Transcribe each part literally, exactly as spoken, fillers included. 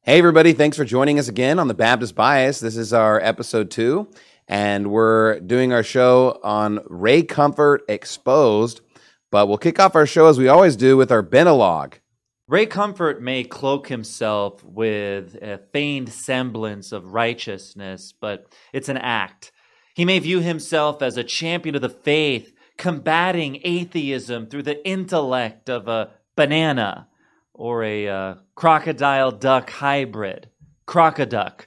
Hey, everybody. Thanks for joining us again on the Baptist Bias. This is our episode two, and we're doing our show on Ray Comfort Exposed, but we'll kick off our show as we always do with our Benalog. Ray Comfort may cloak himself with a feigned semblance of righteousness, but it's an act. He may view himself as a champion of the faith, combating atheism through the intellect of a banana or a uh, crocodile-duck hybrid, crocoduck.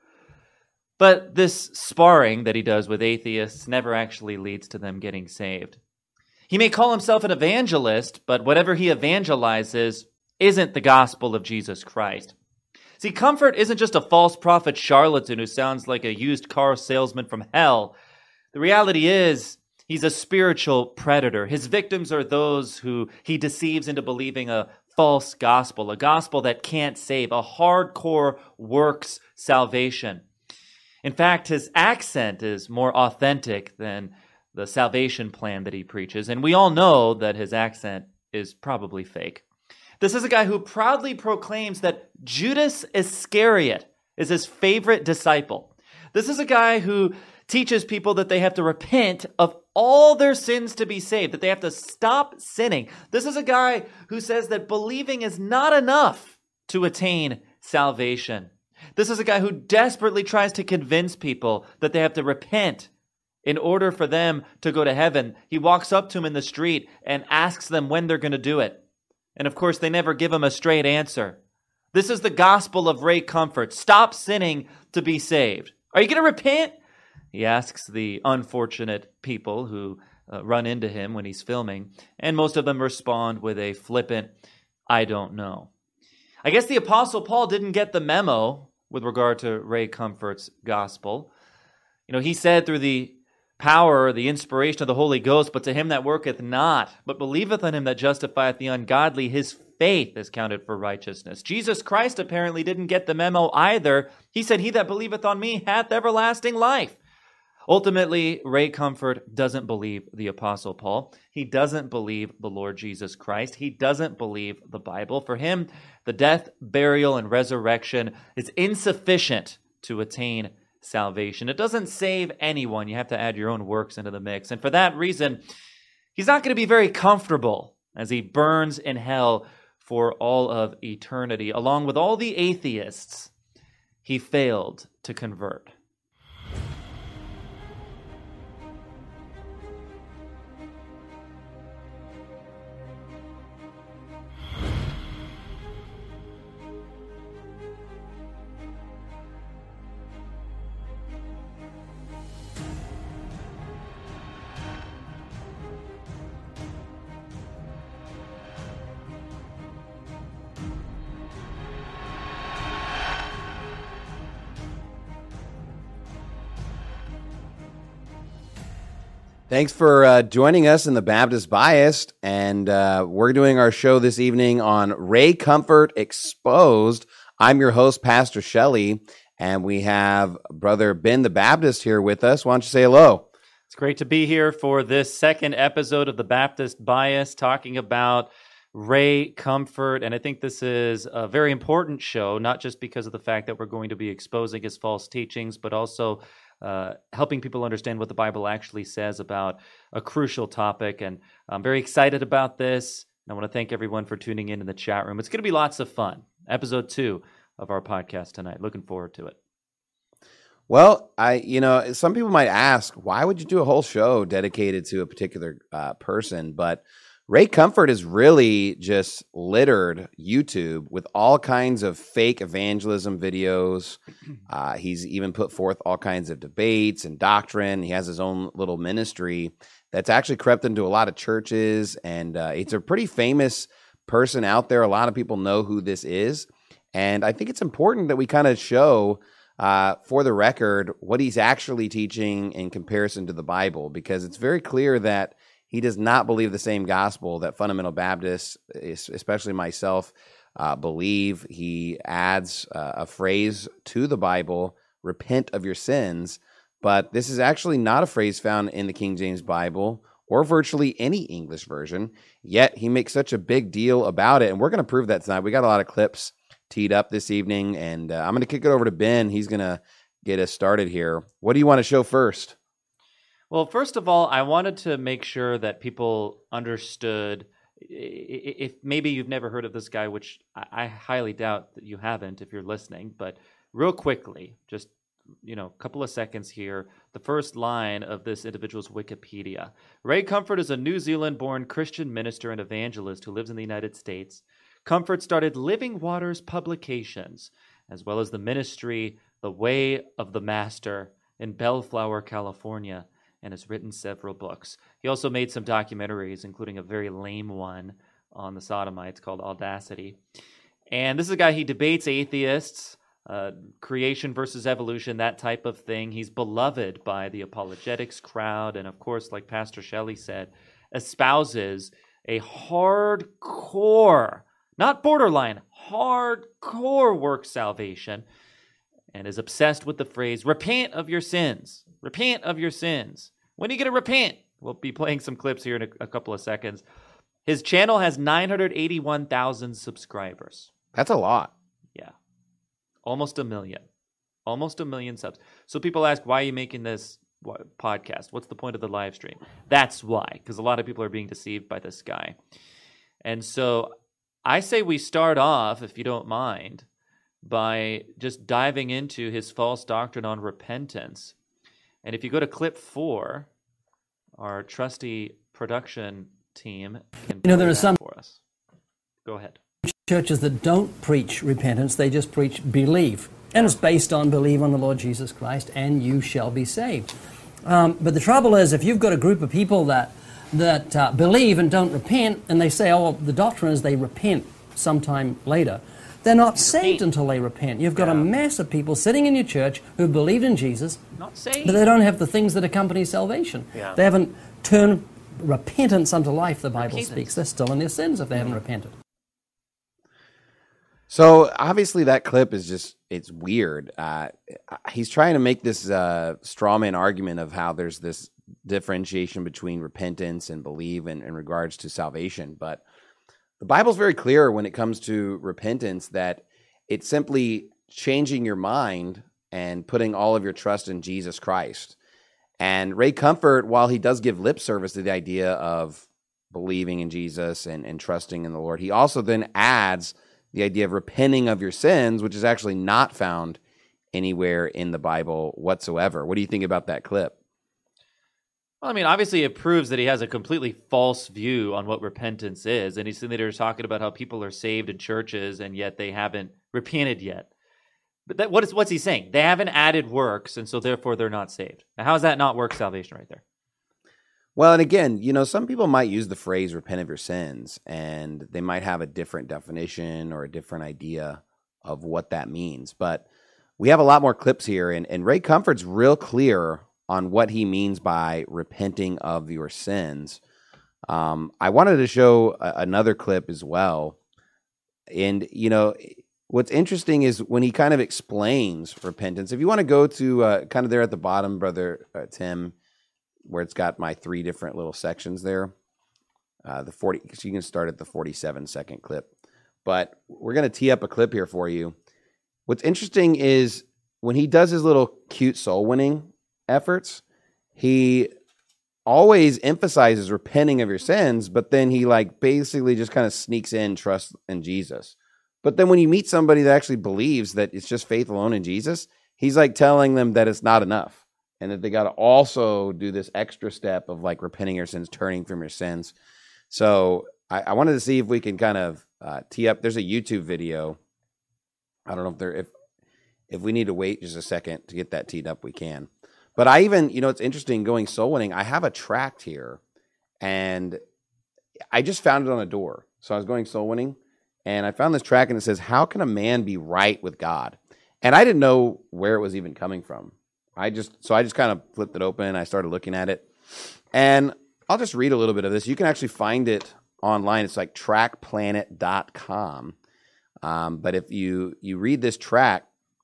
But this sparring that he does with atheists never actually leads to them getting saved. He may call himself an evangelist, but whatever he evangelizes isn't the gospel of Jesus Christ. See, Comfort isn't just a false prophet charlatan who sounds like a used car salesman from hell. The reality is, he's a spiritual predator. His victims are those who he deceives into believing a false gospel, a gospel that can't save, a hardcore works salvation. In fact, his accent is more authentic than the salvation plan that he preaches, and we all know that his accent is probably fake. This is a guy who proudly proclaims that Judas Iscariot is his favorite disciple. This is a guy who teaches people that they have to repent of all their sins to be saved, that they have to stop sinning. This is a guy who says that believing is not enough to attain salvation. This is a guy who desperately tries to convince people that they have to repent in order for them to go to heaven. He walks up to them in the street and asks them when they're going to do it. And of course, they never give him a straight answer. This is the gospel of Ray Comfort. Stop sinning to be saved. Are you going to repent? He asks the unfortunate people who uh, run into him when he's filming, and most of them respond with a flippant, I don't know. I guess the Apostle Paul didn't get the memo with regard to Ray Comfort's gospel. You know, he said through the power, the inspiration of the Holy Ghost, but to him that worketh not, but believeth on him that justifieth the ungodly, his faith is counted for righteousness. Jesus Christ apparently didn't get the memo either. He said, he that believeth on me hath everlasting life. Ultimately, Ray Comfort doesn't believe the Apostle Paul. He doesn't believe the Lord Jesus Christ. He doesn't believe the Bible. For him, the death, burial, and resurrection is insufficient to attain salvation. It doesn't save anyone. You have to add your own works into the mix. And for that reason, he's not going to be very comfortable as he burns in hell for all of eternity. Along with all the atheists, he failed to convert. Thanks for uh, joining us in the Baptist Biased, and uh, we're doing our show this evening on Ray Comfort Exposed. I'm your host, Pastor Shelley, and we have Brother Ben the Baptist here with us. Why don't you say hello? It's great to be here for this second episode of the Baptist Bias, talking about Ray Comfort, and I think this is a very important show, not just because of the fact that we're going to be exposing his false teachings, but also Uh, helping people understand what the Bible actually says about a crucial topic. And I'm very excited about this. I want to thank everyone for tuning in in the chat room. It's going to be lots of fun. Episode two of our podcast tonight. Looking forward to it. Well, I, you know, some people might ask, why would you do a whole show dedicated to a particular uh, person? But Ray Comfort is really just littered YouTube with all kinds of fake evangelism videos. Uh, he's even put forth all kinds of debates and doctrine. He has his own little ministry that's actually crept into a lot of churches, and uh, it's a pretty famous person out there. A lot of people know who this is, and I think it's important that we kind of show, uh, for the record, what he's actually teaching in comparison to the Bible, because it's very clear that he does not believe the same gospel that fundamental Baptists, especially myself, uh, believe. He adds uh, a phrase to the Bible, repent of your sins, but this is actually not a phrase found in the King James Bible or virtually any English version, yet he makes such a big deal about it, and we're going to prove that tonight. We got a lot of clips teed up this evening, and uh, I'm going to kick it over to Ben. He's going to get us started here. What do you want to show first? Well, first of all, I wanted to make sure that people understood, if maybe you've never heard of this guy, which I highly doubt that you haven't if you're listening, but real quickly, just you know, a couple of seconds here, the first line of this individual's Wikipedia. Ray Comfort is a New Zealand-born Christian minister and evangelist who lives in the United States. Comfort started Living Waters Publications, as well as the ministry The Way of the Master in Bellflower, California, and has written several books. He also made some documentaries, including a very lame one on the Sodomites called Audacity. And this is a guy, he debates atheists, uh, creation versus evolution, that type of thing. He's beloved by the apologetics crowd, and of course, like Pastor Shelley said, espouses a hardcore, not borderline, hardcore work salvation, and is obsessed with the phrase, repent of your sins. Repent of your sins. When are you going to repent? We'll be playing some clips here in a, a couple of seconds. His channel has nine hundred eighty-one thousand subscribers. That's a lot. Yeah. Almost a million. Almost a million subs. So people ask, why are you making this podcast? What's the point of the live stream? That's why, because a lot of people are being deceived by this guy. And so I say we start off, if you don't mind, by just diving into his false doctrine on repentance. And if you go to clip four, our trusty production team can you know there are some for us. Go ahead. Churches that don't preach repentance, they just preach believe. And it's based on believe on the Lord Jesus Christ and you shall be saved. Um, but the trouble is, if you've got a group of people that that uh, believe and don't repent, and they say, oh, the doctrine is they repent sometime later, they're not saved until they repent. You've got yeah. a mass of people sitting in your church who believed in Jesus, not saved, but they don't have the things that accompany salvation. Yeah. They haven't turned repentance unto life, the Bible repentance. speaks. They're still in their sins if they haven't repented. So obviously that clip is just, it's weird. Uh, he's trying to make this uh, straw man argument of how there's this differentiation between repentance and believe in, in regards to salvation. But the Bible's very clear when it comes to repentance that it's simply changing your mind and putting all of your trust in Jesus Christ. And Ray Comfort, while he does give lip service to the idea of believing in Jesus and, and trusting in the Lord, he also then adds the idea of repenting of your sins, which is actually not found anywhere in the Bible whatsoever. What do you think about that clip? Well, I mean, obviously it proves that he has a completely false view on what repentance is. And he's sitting there talking about how people are saved in churches and yet they haven't repented yet. But that, what is, what's he saying? They haven't added works, and so therefore they're not saved. Now, how is that not work salvation right there? Well, and again, you know, some people might use the phrase repent of your sins, and they might have a different definition or a different idea of what that means. But we have a lot more clips here, and, and Ray Comfort's real clear on what he means by repenting of your sins. Um, I wanted to show a, another clip as well. And, you know, what's interesting is when he kind of explains repentance. If you want to go to uh, kind of there at the bottom, Brother uh, Tim, where it's got my three different little sections there. Uh, the forty, so you can start at the forty-seven second clip. But we're going to tee up a clip here for you. What's interesting is when he does his little cute soul winning efforts, he always emphasizes repenting of your sins, but then he like basically just kind of sneaks in trust in Jesus. But then when you meet somebody that actually believes that it's just faith alone in Jesus, he's like telling them that it's not enough. And that they got to also do this extra step of like repenting your sins, turning from your sins. So I, I wanted to see if we can kind of uh, tee up. There's a YouTube video. I don't know if there if if we need to wait just a second to get that teed up, we can. But I even, you know, it's interesting going soul winning. I have a tract here, and I just found it on a door. So I was going soul winning, and I found this tract, and it says, "How can a man be right with God?" And I didn't know where it was even coming from. I just so I just kind of flipped it open. I started looking at it, and I'll just read a little bit of this. You can actually find it online. It's like track planet dot com. Um, but if you you read this track,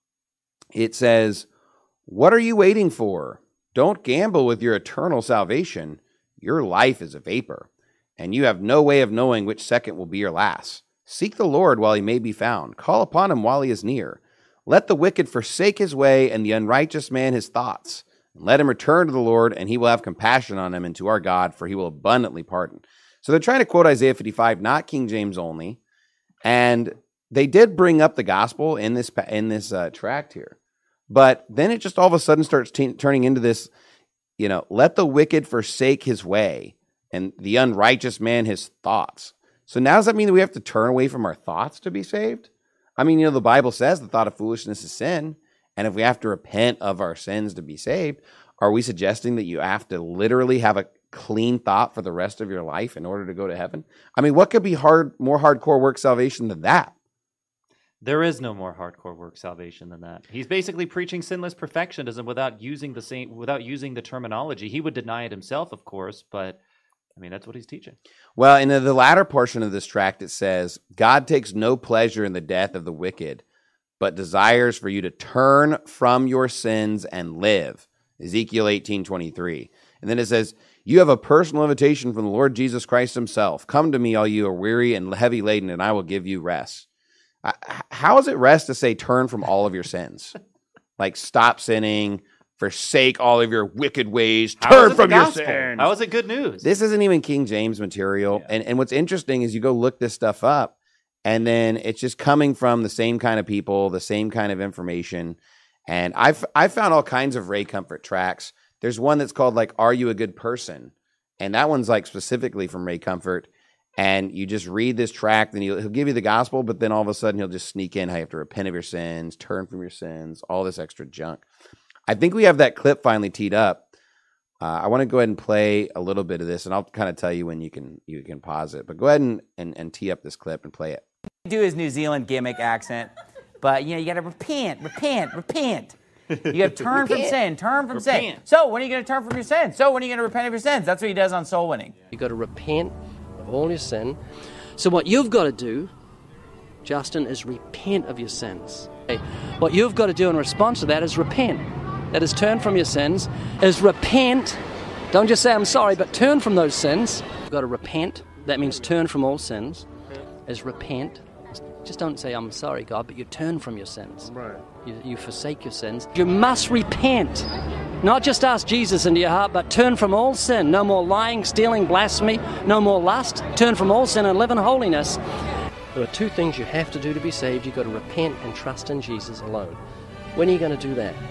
it says, "What are you waiting for? Don't gamble with your eternal salvation. Your life is a vapor, and you have no way of knowing which second will be your last. Seek the Lord while he may be found. Call upon him while he is near. Let the wicked forsake his way, and the unrighteous man his thoughts. And let him return to the Lord, and he will have compassion on him, and to our God, for he will abundantly pardon. So they're trying to quote Isaiah fifty-five, not King James only. And they did bring up the gospel in this in this uh, tract here. But then it just all of a sudden starts t- turning into this, you know, let the wicked forsake his way, and the unrighteous man his thoughts. So now does that mean that we have to turn away from our thoughts to be saved? I mean, you know, the Bible says the thought of foolishness is sin. And if we have to repent of our sins to be saved, are we suggesting that you have to literally have a clean thought for the rest of your life in order to go to heaven? I mean, what could be hard, more hardcore work salvation than that? There is no more hardcore work salvation than that. He's basically preaching sinless perfectionism without using the same, without using the terminology. He would deny it himself, of course, but I mean, that's what he's teaching. Well, in the latter portion of this tract, it says, God takes no pleasure in the death of the wicked, but desires for you to turn from your sins and live. Ezekiel eighteen twenty-three. And then it says, you have a personal invitation from the Lord Jesus Christ himself. Come to me, all you are weary and heavy laden, and I will give you rest. How is it rest to say turn from all of your sins? Like stop sinning, forsake all of your wicked ways, turn from your sins. How is it good news? This isn't even King James material. Yeah. And, and what's interesting is you go look this stuff up, and then it's just coming from the same kind of people, the same kind of information. And I've I've found all kinds of Ray Comfort tracks. There's one that's called like, Are You a Good Person? And that one's like specifically from Ray Comfort. And you just read this tract, and he'll, he'll give you the gospel, but then all of a sudden he'll just sneak in how you have to repent of your sins, turn from your sins, all this extra junk. I think we have that clip finally teed up. Uh, I want to go ahead and play a little bit of this, and I'll kind of tell you when you can you can pause it. But go ahead and, and, and tee up this clip and play it. Do his New Zealand gimmick accent, but you know you got to repent, repent, repent. You got to turn from sin, turn from repent. sin. So when are you going to turn from your sins? So when are you going to repent of your sins? That's what he does on Soul Winning. You got to repent of all your sin. So what you've got to do, Justin, is repent of your sins. Okay? What you've got to do in response to that is repent. That is turn from your sins, is repent. Don't just say I'm sorry, but turn from those sins. You've got to repent. That means turn from all sins. Is repent. Just don't say I'm sorry, God, but you turn from your sins. Right. You, you forsake your sins. You must repent. Not just ask Jesus into your heart, but turn from all sin. No more lying, stealing, blasphemy. No more lust. Turn from all sin and live in holiness. There are two things you have to do to be saved. You've got to repent and trust in Jesus alone. When are you going to do that?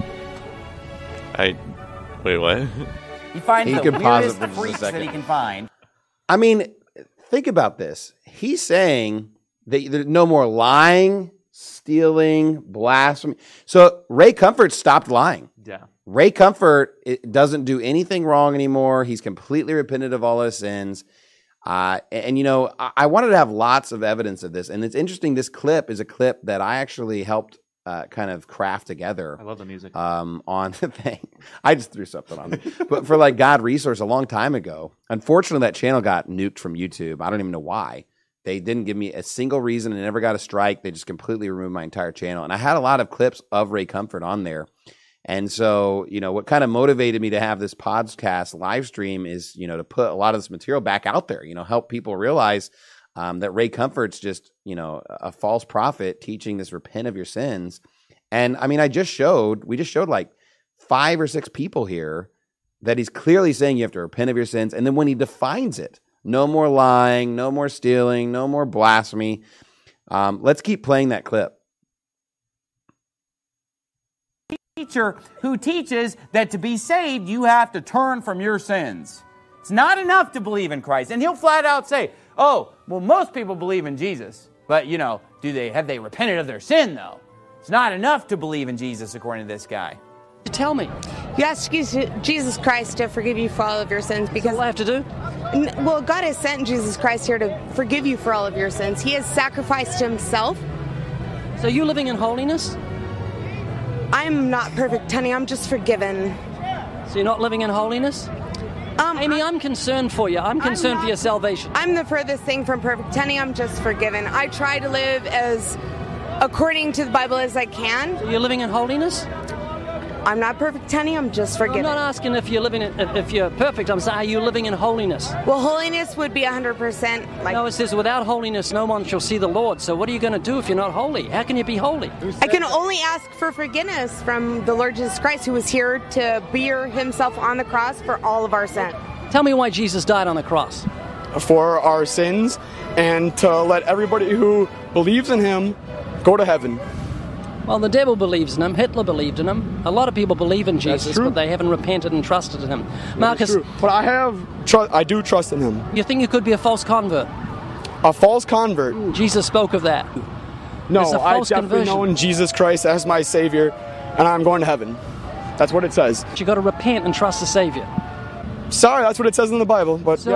I... Wait, what? He finds he the can pause weirdest it for freaks just a second. that he can find. I mean, think about this. He's saying that there's no more lying, stealing, blasphemy. So Ray Comfort stopped lying. Yeah. Ray Comfort it doesn't do anything wrong anymore. He's completely repented of all his sins. Uh, and, and, you know, I, I wanted to have lots of evidence of this. And it's interesting, this clip is a clip that I actually helped uh, kind of craft together. I love the music. Um, on the thing. I just threw something on it. But for like God Resource a long time ago. Unfortunately, that channel got nuked from YouTube. I don't even know why. They didn't give me a single reason and never got a strike. They just completely removed my entire channel. And I had a lot of clips of Ray Comfort on there. And so, you know, what kind of motivated me to have this podcast live stream is, you know, to put a lot of this material back out there, you know, help people realize um, that Ray Comfort's just, you know, a false prophet teaching this repent of your sins. And I mean, I just showed, we just showed like five or six people here that he's clearly saying you have to repent of your sins. And then when he defines it, no more lying, no more stealing, no more blasphemy. Um, let's keep playing that clip. Teacher who teaches that to be saved, you have to turn from your sins. It's not enough to believe in Christ. And he'll flat out say, oh, well, most people believe in Jesus. But, you know, do they have they repented of their sin, though? It's not enough to believe in Jesus, according to this guy. Tell me. You ask Jesus Christ to forgive you for all of your sins because... That's all I have to do? N- well, God has sent Jesus Christ here to forgive you for all of your sins. He has sacrificed himself. So you living in holiness? I'm not perfect, honey. I'm just forgiven. So you're not living in holiness? Um, Amy, I'm concerned for you. I'm concerned I'm for your salvation. I'm the furthest thing from perfect, honey. I'm just forgiven. I try to live as according to the Bible as I can. So you're living in holiness? I'm not perfect, honey. I'm just I'm forgiven. not asking if you're living in, if, if you're perfect. I'm saying, are you living in holiness? Well, holiness would be one hundred percent like... No, it says, without holiness, no one shall see the Lord. So what are you going to do if you're not holy? How can you be holy? I can only ask for forgiveness from the Lord Jesus Christ, who was here to bear himself on the cross for all of our sin. Tell me why Jesus died on the cross. For our sins and to let everybody who believes in him go to heaven. Well, the devil believes in him. Hitler believed in him. A lot of people believe in Jesus, true. but they haven't repented and trusted in him. Marcus, But I have, tr- I do trust in him. you think you could be a false convert? A false convert? Jesus spoke of that. No, It's a I've false definitely conversion. known Jesus Christ as my Savior, and I'm going to heaven. That's what it says. You got to repent and trust the Savior. Sorry, that's what it says in the Bible, but So- yeah.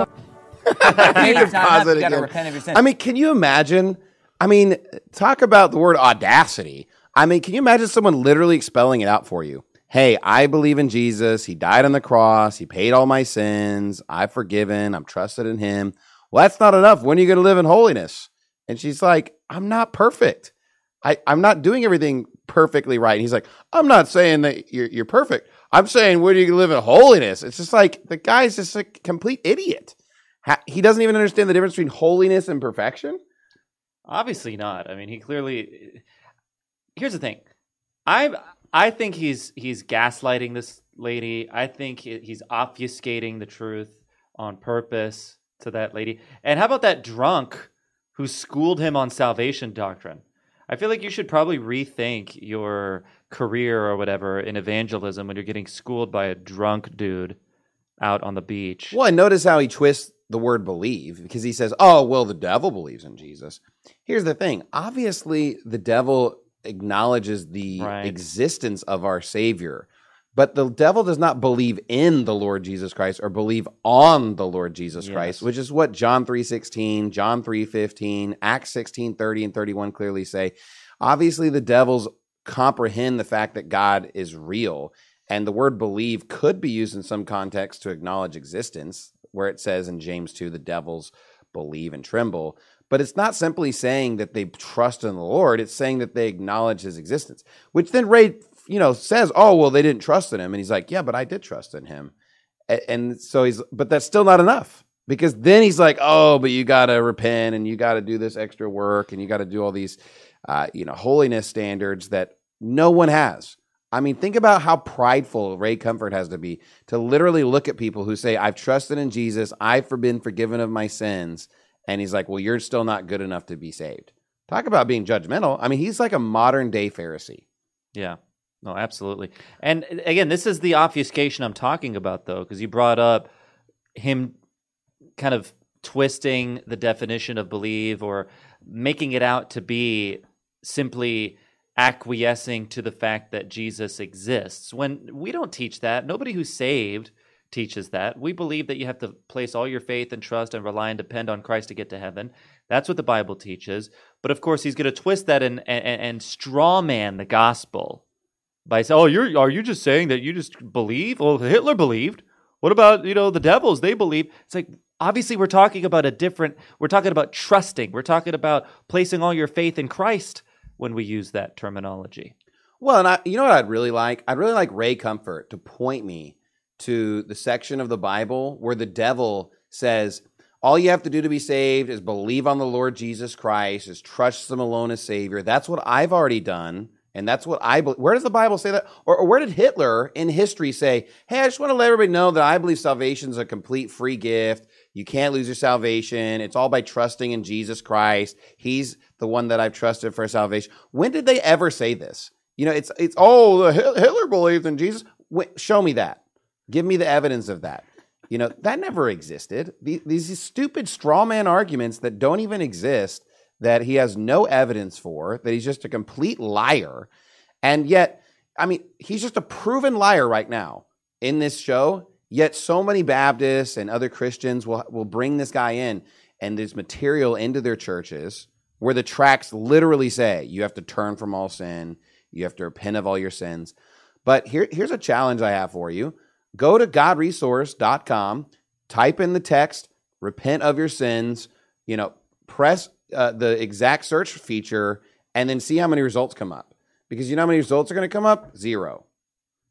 Hey, it's not enough. Pause it You got to again. repent of your sins. I mean, can you imagine? I mean, talk about the word audacity. I mean, can you imagine someone literally spelling it out for you? Hey, I believe in Jesus. He died on the cross. He paid all my sins. I've forgiven. I'm trusted in him. Well, that's not enough. When are you going to live in holiness? And she's like, I'm not perfect. I, I'm not doing everything perfectly right. And he's like, I'm not saying that you're, you're perfect. I'm saying, when are you going to live in holiness? It's just like, the guy's just a complete idiot. Ha- he doesn't even understand the difference between holiness and perfection. Obviously not. I mean, he clearly. Here's the thing. I I think he's he's gaslighting this lady. I think he- he's obfuscating the truth on purpose to that lady. And how about that drunk who schooled him on salvation doctrine? I feel like you should probably rethink your career or whatever in evangelism when you're getting schooled by a drunk dude out on the beach. Well, and notice how he twists the word believe, because he says, oh, well, the devil believes in Jesus. Here's the thing. Obviously, the devil acknowledges the Right. existence of our Savior, but the devil does not believe in the Lord Jesus Christ or believe on the Lord Jesus Yes. Christ, which is what John three sixteen, John three fifteen, Acts sixteen thirty and thirty-one clearly say. Obviously, the devils comprehend the fact that God is real, and the word believe could be used in some context to acknowledge existence, where it says in James two, the devils believe and tremble. But it's not simply saying that they trust in the Lord. It's saying that they acknowledge his existence, which then Ray, you know, says, oh, well, they didn't trust in him. And he's like, yeah, but I did trust in him. A- And so he's, but that's still not enough, because then he's like, oh, but you got to repent and you got to do this extra work and you got to do all these, uh, you know, holiness standards that no one has. I mean, think about how prideful Ray Comfort has to be to literally look at people who say, I've trusted in Jesus. I've been forgiven of my sins. And he's like, well, you're still not good enough to be saved. Talk about being judgmental. I mean, he's like a modern day Pharisee. Yeah. No, absolutely. And again, this is the obfuscation I'm talking about, though, because you brought up him kind of twisting the definition of believe or making it out to be simply acquiescing to the fact that Jesus exists. When we don't teach that, nobody who's saved teaches that. We believe that you have to place all your faith and trust and rely and depend on Christ to get to heaven. That's what the Bible teaches. But of course, he's going to twist that and, and, and straw man the gospel by saying, oh, you're, are you just saying that you just believe? Well, Hitler believed. What about, you know, the devils? They believe. It's like, obviously, we're talking about a different, we're talking about trusting. We're talking about placing all your faith in Christ when we use that terminology. Well, and I, you know what I'd really like? I'd really like Ray Comfort to point me to the section of the Bible where the devil says, all you have to do to be saved is believe on the Lord Jesus Christ, is trust him alone as Savior. That's what I've already done. And that's what I believe. Where does the Bible say that? Or, or where did Hitler in history say, hey, I just want to let everybody know that I believe salvation is a complete free gift. You can't lose your salvation. It's all by trusting in Jesus Christ. He's the one that I've trusted for salvation. When did they ever say this? You know, it's, it's oh, Hitler believed in Jesus. Wait, show me that. Give me the evidence of that. You know, that never existed. These, these stupid straw man arguments that don't even exist, that he has no evidence for, that he's just a complete liar. And yet, I mean, he's just a proven liar right now in this show. Yet so many Baptists and other Christians will, will bring this guy in and this material into their churches where the tracts literally say, you have to turn from all sin. You have to repent of all your sins. But here, here's a challenge I have for you. Go to god resource dot com, type in the text, repent of your sins, you know, press uh, the exact search feature, and then see how many results come up. Because you know how many results are going to come up? Zero.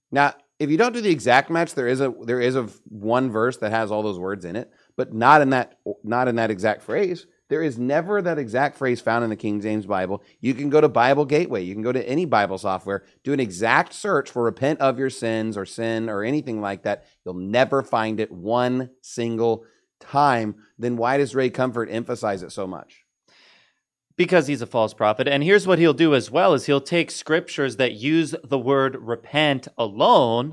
Now, if you don't do the exact match, there is a there is a one verse that has all those words in it, but not in that not in that exact phrase. There is never that exact phrase found in the King James Bible. You can go to Bible Gateway. You can go to any Bible software, do an exact search for repent of your sins or sin or anything like that. You'll never find it one single time. Then why does Ray Comfort emphasize it so much? Because he's a false prophet. And here's what he'll do as well, is he'll take scriptures that use the word repent alone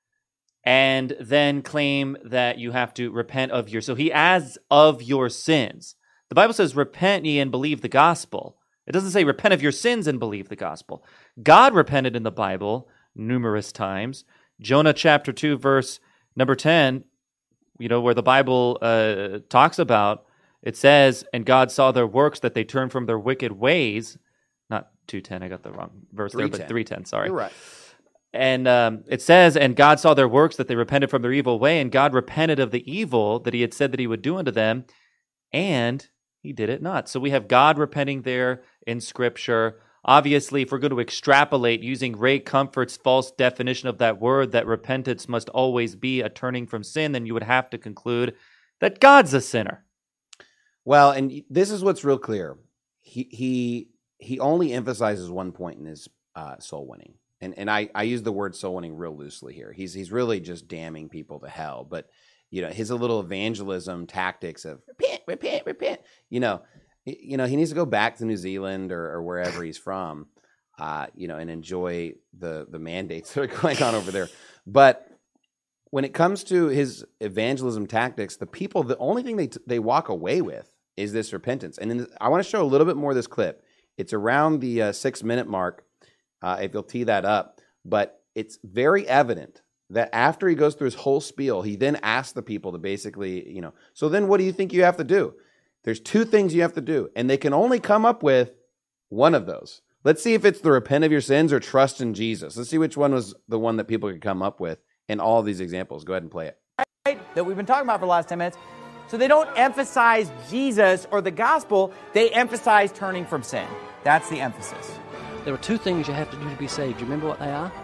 and then claim that you have to repent of your, so he adds of your sins. The Bible says, repent ye and believe the gospel. It doesn't say repent of your sins and believe the gospel. God repented in the Bible numerous times. Jonah chapter two, verse number ten, you know, where the Bible uh, talks about, it says, and God saw their works, that they turned from their wicked ways. Not two ten, I got the wrong verse there, but three ten, sorry. You're right. And um, it says, and God saw their works, that they repented from their evil way, and God repented of the evil that he had said that he would do unto them, and he did it not. So we have God repenting there in Scripture. Obviously, if we're going to extrapolate using Ray Comfort's false definition of that word, that repentance must always be a turning from sin, then you would have to conclude that God's a sinner. Well, and this is what's real clear. He he he only emphasizes one point in his uh, soul winning, and and I, I use the word soul winning real loosely here. He's he's really just damning people to hell, but you know, his little evangelism tactics of repent, repent, repent. You know, you know, he needs to go back to New Zealand or, or wherever he's from, uh, you know, and enjoy the the mandates that are going on over there. But when it comes to his evangelism tactics, the people, the only thing they t- they walk away with is this repentance. And in, I want to show a little bit more of this clip. It's around the uh, six minute mark, uh, if you'll tee that up. But it's very evident that after he goes through his whole spiel, he then asks the people to basically, you know, so then what do you think you have to do? There's two things you have to do, and they can only come up with one of those. Let's see if it's the repent of your sins or trust in Jesus. Let's see which one was the one that people could come up with in all of these examples. Go ahead and play it. That we've been talking about for the last ten minutes. So they don't emphasize Jesus or the gospel. They emphasize turning from sin. That's the emphasis. There are two things you have to do to be saved. Do you remember what they are?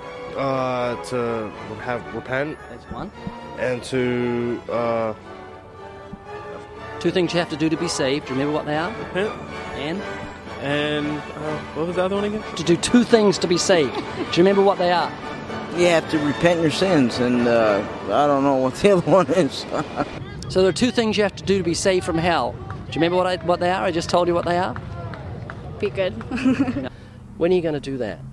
Uh, to have repent. That's one. And to, uh... Two things you have to do to be saved. Do you remember what they are? Repent. And? And, uh, what was the other one again? To do two things to be saved. Do you remember what they are? You have to repent your sins, and, uh, I don't know what the other one is. So there are two things you have to do to be saved from hell. Do you remember what I, what they are? I just told you what they are. Be good. When are you going to do that?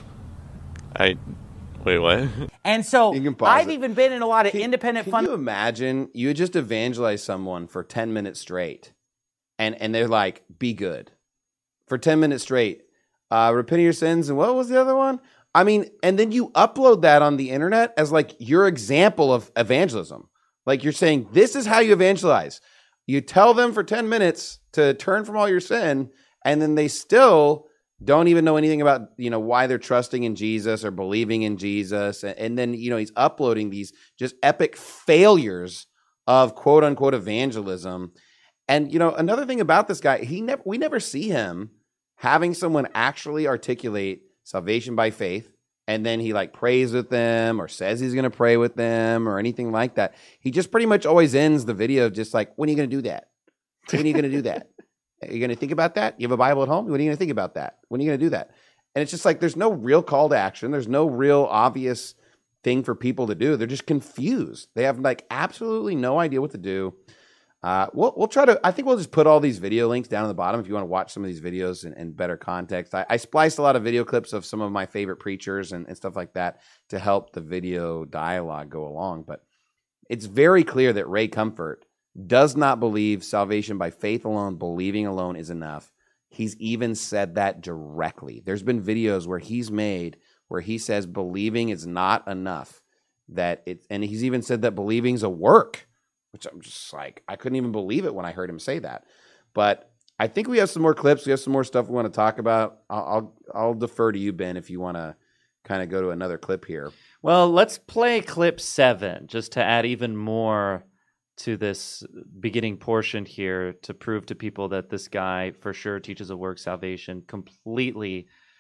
I... Wait, what? And so I've it. even been in a lot of Can, independent can fun. you imagine you just evangelize someone for ten minutes straight and, and they're like, be good. For ten minutes straight. Uh, repent of your sins. And what was the other one? I mean, and then you upload that on the internet as like your example of evangelism. Like you're saying, this is how you evangelize. You tell them for ten minutes to turn from all your sin, and then they still don't even know anything about, you know, why they're trusting in Jesus or believing in Jesus. And then, you know, he's uploading these just epic failures of quote unquote evangelism. And, you know, another thing about this guy, he never, we never see him having someone actually articulate salvation by faith. And then he like prays with them or says he's going to pray with them or anything like that. He just pretty much always ends the video just like, when are you going to do that? When are you going to do that? Are you going to think about that? You have a Bible at home? When are you going to think about that? When are you going to do that? And it's just like, there's no real call to action. There's no real obvious thing for people to do. They're just confused. They have like absolutely no idea what to do. Uh, we'll, we'll try to, I think we'll just put all these video links down at the bottom if you want to watch some of these videos in, in better context. I, I spliced a lot of video clips of some of my favorite preachers and, and stuff like that to help the video dialogue go along. But it's very clear that Ray Comfort does not believe salvation by faith alone, believing alone is enough. He's even said that directly. There's been videos where he's made where he says believing is not enough. That it, and he's even said that believing is a work, which I'm just like, I couldn't even believe it when I heard him say that. But I think we have some more clips. We have some more stuff we want to talk about. I'll I'll, I'll defer to you, Ben, if you want to kind of go to another clip here. Well, let's play clip seven just to add even more to this beginning portion here to prove to people that this guy for sure teaches a work salvation, completely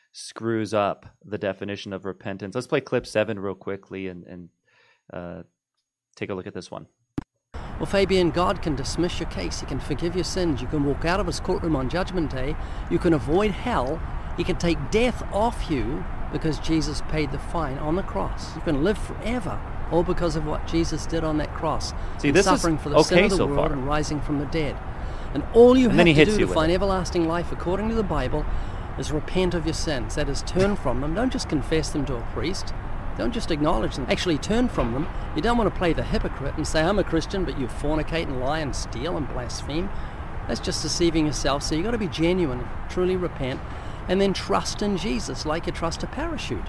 screws up the definition of repentance. Let's play clip seven real quickly and, and uh, take a look at this one. Well, Fabian, God can dismiss your case. He can forgive your sins. You can walk out of his courtroom on Judgment Day. You can avoid hell. He can take death off you because Jesus paid the fine on the cross. You can live forever, all because of what Jesus did on that cross. See, this suffering is for the okay sin of the so world far. and rising from the dead. And all you And have then he to hits do you to with find it. everlasting life, according to the Bible, is repent of your sins. That is, turn from them. Don't just confess them to a priest. Don't just acknowledge them. Actually turn from them. You don't want to play the hypocrite and say, I'm a Christian, but you fornicate and lie and steal and blaspheme. That's just deceiving yourself. So you've got to be genuine, truly repent, and then trust in Jesus like you trust a parachute.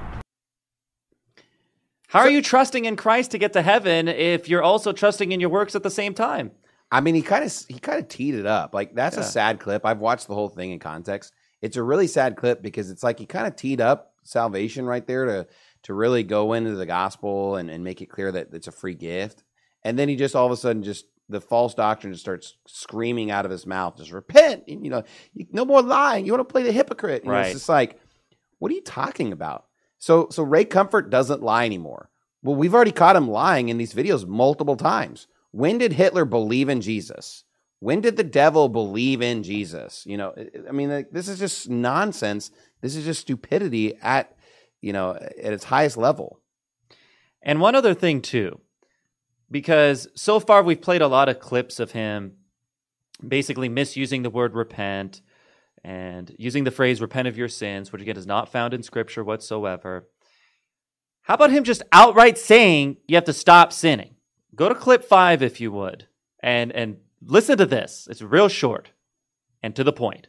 How are you trusting in Christ to get to heaven if you're also trusting in your works at the same time? I mean, he kind of he kind of teed it up. Like, that's Yeah. a sad clip. I've watched the whole thing in context. It's a really sad clip because it's like he kind of teed up salvation right there to to really go into the gospel and, and make it clear that it's a free gift. And then he just all of a sudden just the false doctrine just starts screaming out of his mouth, just repent. And, you know, you, no more lying. You want to play the hypocrite. You know, Right. it's just like, what are you talking about? So so Ray Comfort doesn't lie anymore. Well, we've already caught him lying in these videos multiple times. When did Hitler believe in Jesus? When did the devil believe in Jesus? You know, I mean, like, this is just nonsense. This is just stupidity at, you know, at its highest level. And one other thing too, because so far we've played a lot of clips of him basically misusing the word repent and using the phrase repent of your sins, which again is not found in Scripture whatsoever. How about him just outright saying you have to stop sinning? Go to clip five if you would, and and listen to this. It's real short and to the point.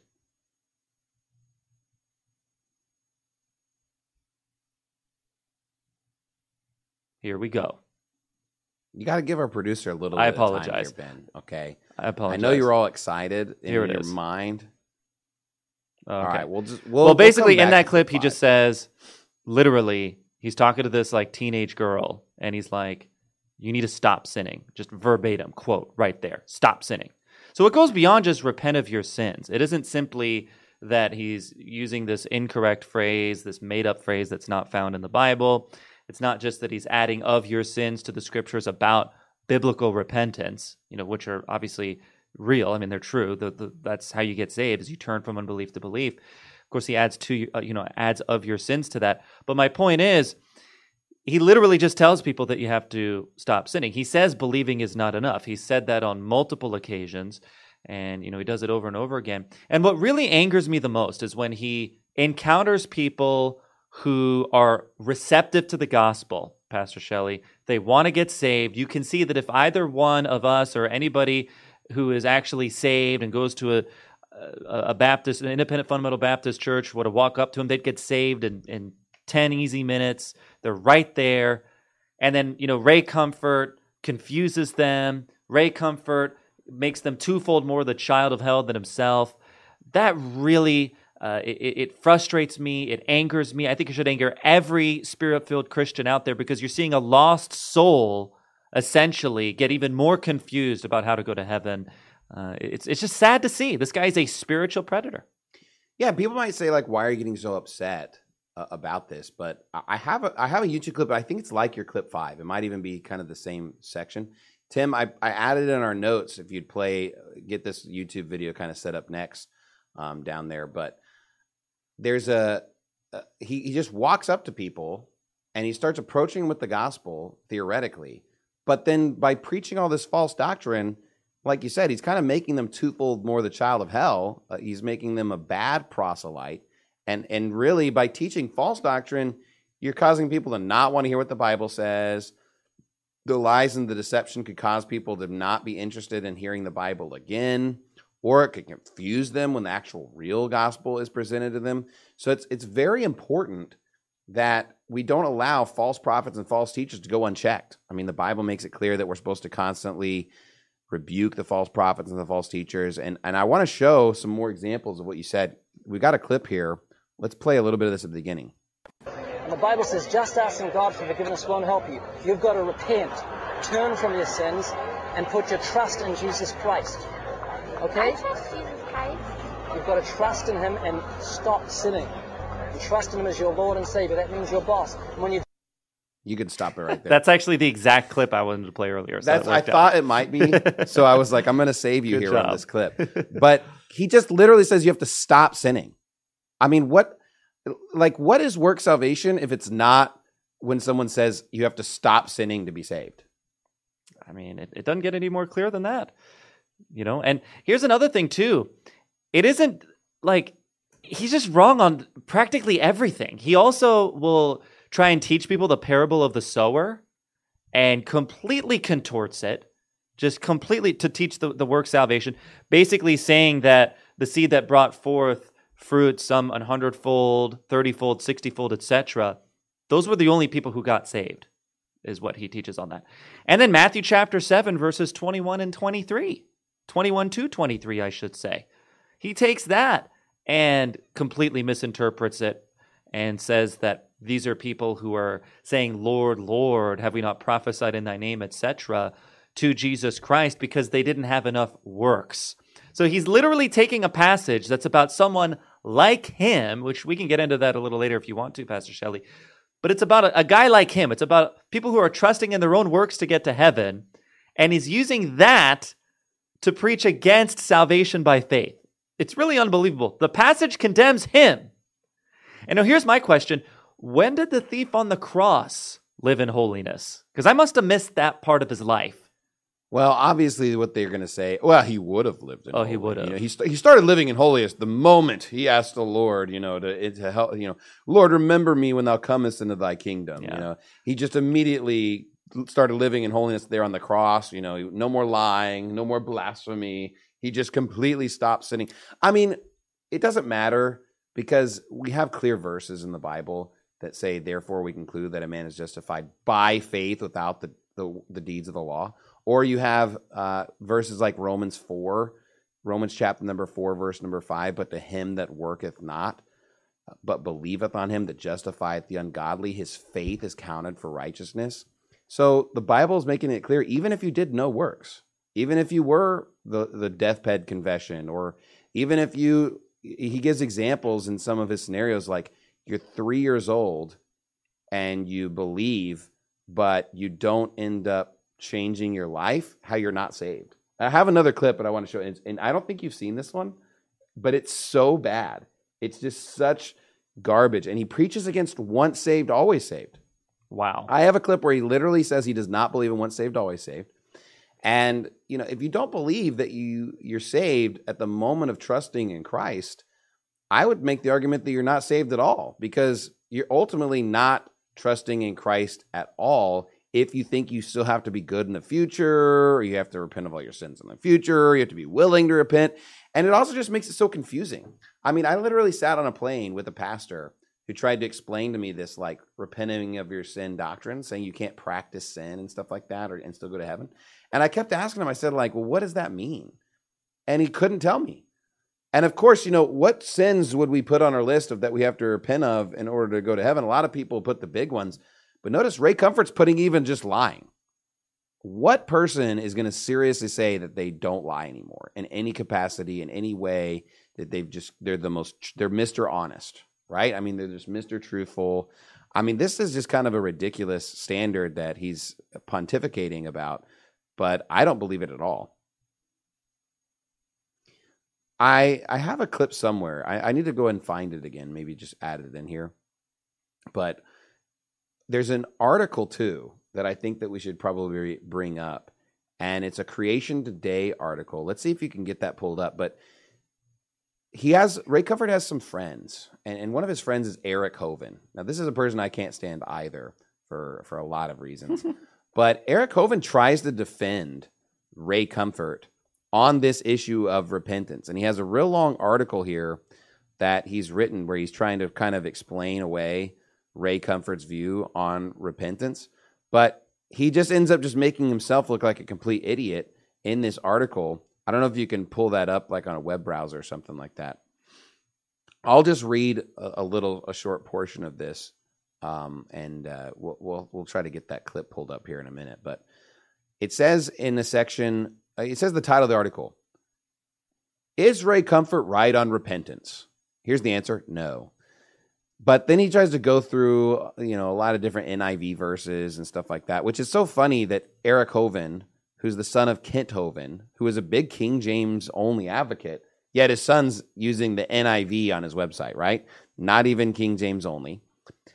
Here we go. You got to give our producer a little I bit of time apologize. here, Ben. Okay. I apologize. I know you were all excited in Here it your is. mind. Okay. All right, we'll just we'll, Well, we'll basically, come in back that to clip, he five. just says, literally, he's talking to this like teenage girl, and he's like, "You need to stop sinning." Just verbatim quote right there: "Stop sinning." So it goes beyond just repent of your sins. It isn't simply that he's using this incorrect phrase, this made-up phrase that's not found in the Bible. It's not just that he's adding "of your sins" to the Scriptures about biblical repentance, you know, which are obviously real. I mean, they're true. The, the, that's how you get saved, is you turn from unbelief to belief. Of course, he adds to uh, you know adds "of your sins" to that. But my point is, he literally just tells people that you have to stop sinning. He says believing is not enough. He said that on multiple occasions, and you know he does it over and over again. And what really angers me the most is when he encounters people who are receptive to the gospel, Pastor Shelley. They want to get saved. You can see that if either one of us or anybody who is actually saved and goes to a, a, a Baptist, an independent fundamental Baptist church, were to walk up to them, they'd get saved in, in ten easy minutes. They're right there. And then, you know, Ray Comfort confuses them. Ray Comfort makes them twofold more the child of hell than himself. That really, uh, it, it frustrates me. It angers me. I think it should anger every spirit-filled Christian out there, because you're seeing a lost soul essentially get even more confused about how to go to heaven. Uh, it's it's just sad to see. This guy is a spiritual predator. Yeah, people might say, like, why are you getting so upset uh, about this? But I I have a I have a YouTube clip. I think it's like your clip five. It might even be kind of the same section. Tim, I, I added in our notes if you'd play, get this YouTube video kind of set up next um, down there. But there's a, a he, he just walks up to people and he starts approaching them with the gospel, theoretically. But then by preaching all this false doctrine, like you said, he's kind of making them twofold more the child of hell. Uh, he's making them a bad proselyte. And and really, by teaching false doctrine, you're causing people to not want to hear what the Bible says. The lies and the deception could cause people to not be interested in hearing the Bible again, or it could confuse them when the actual real gospel is presented to them. So it's it's very important that we don't allow false prophets and false teachers to go unchecked. I mean, the Bible makes it clear that we're supposed to constantly rebuke the false prophets and the false teachers. And, and I want to show some more examples of what you said. We got a clip here. Let's play a little bit of this at the beginning. And the Bible says just asking God for forgiveness won't help you. You've got to repent, turn from your sins, and put your trust in Jesus Christ. Okay? I trust Jesus Christ. You've got to trust in Him and stop sinning. and trust in him as your Lord and Savior. That means your boss. And when you You could stop it right there. That's actually the exact clip I wanted to play earlier. So That's that I worked out. thought it might be. So I was like, I'm going to save you Good here job. on this clip. But he just literally says you have to stop sinning. I mean, what, like, what is work salvation if it's not when someone says you have to stop sinning to be saved? I mean, it, it doesn't get any more clear than that, you know? And here's another thing too. It isn't like, he's just wrong on practically everything. He also will try and teach people the parable of the sower and completely contorts it, just completely to teach the, the work salvation, basically saying that the seed that brought forth fruit, some a hundredfold, thirty-fold, sixty-fold, et cetera, those were the only people who got saved, is what he teaches on that. And then Matthew chapter seven, verses twenty-one and twenty-three, twenty-one to twenty-three, I should say. He takes that and completely misinterprets it and says that these are people who are saying, Lord, Lord, have we not prophesied in thy name, et cetera, to Jesus Christ because they didn't have enough works. So he's literally taking a passage that's about someone like him, which we can get into that a little later if you want to, Pastor Shelley. But it's about a, a guy like him. It's about people who are trusting in their own works to get to heaven. And he's using that to preach against salvation by faith. It's really unbelievable. The passage condemns him. And now here's my question. When did the thief on the cross live in holiness? Because I must have missed that part of his life. Well, obviously what they're going to say, well, he would have lived in Oh, holiness. he would have. You know, he, st- he started living in holiness the moment he asked the Lord, you know, to, to help, you know, Lord, remember me when thou comest into thy kingdom. Yeah. You know, he just immediately started living in holiness there on the cross. You know, no more lying, no more blasphemy. He just completely stopped sinning. I mean, it doesn't matter because we have clear verses in the Bible that say, therefore we conclude that a man is justified by faith without the, the, the deeds of the law. Or you have uh, verses like Romans four, Romans chapter number four, verse number five, but to him that worketh not, but believeth on him that justifieth the ungodly, his faith is counted for righteousness. So the Bible is making it clear, even if you did no works, even if you were the, the deathbed confession, or even if you, he gives examples in some of his scenarios, like you're three years old and you believe, but you don't end up changing your life, how you're not saved. I have another clip, but I want to show it. And I don't think you've seen this one, but it's so bad. It's just such garbage. And he preaches against once saved, always saved. Wow. I have a clip where he literally says he does not believe in once saved, always saved. And, you know, if you don't believe that you, you're saved at the moment of trusting in Christ, I would make the argument that you're not saved at all, because you're ultimately not trusting in Christ at all if you think you still have to be good in the future, or you have to repent of all your sins in the future, or you have to be willing to repent. And it also just makes it so confusing. I mean, I literally sat on a plane with a pastor who tried to explain to me this, like, repenting of your sin doctrine, saying you can't practice sin and stuff like that or and still go to heaven. And I kept asking him, I said, like, well, what does that mean? And he couldn't tell me. And of course, you know, what sins would we put on our list of that we have to repent of in order to go to heaven? A lot of people put the big ones. But notice Ray Comfort's putting even just lying. What person is going to seriously say that they don't lie anymore in any capacity, in any way, that they've just, they're the most, they're Mister Honest, right? I mean, they're just Mister Truthful. I mean, this is just kind of a ridiculous standard that he's pontificating about, but I don't believe it at all. I I have a clip somewhere. I, I need to go and find it again, maybe just add it in here. But there's an article, too, that I think that we should probably bring up. And it's a Creation Today article. Let's see if you can get that pulled up. But he has, Ray Comfort has some friends. And, and one of his friends is Eric Hovind. Now, this is a person I can't stand either for, for a lot of reasons. But Eric Hovind tries to defend Ray Comfort on this issue of repentance. And he has a real long article here that he's written where he's trying to kind of explain away Ray Comfort's view on repentance, but he just ends up just making himself look like a complete idiot in this article. I don't know if you can pull that up like on a web browser or something like that. I'll just read a, a little, a short portion of this, um, and uh, we'll, we'll we'll try to get that clip pulled up here in a minute. But it says in the section, it says the title of the article, "Is Ray Comfort right on repentance?" Here's the answer: no. But then he tries to go through, you know, a lot of different N I V verses and stuff like that, which is so funny that Eric Hovind, who's the son of Kent Hovind, who is a big King James only advocate, yet his son's using the N I V on his website, right? Not even King James only.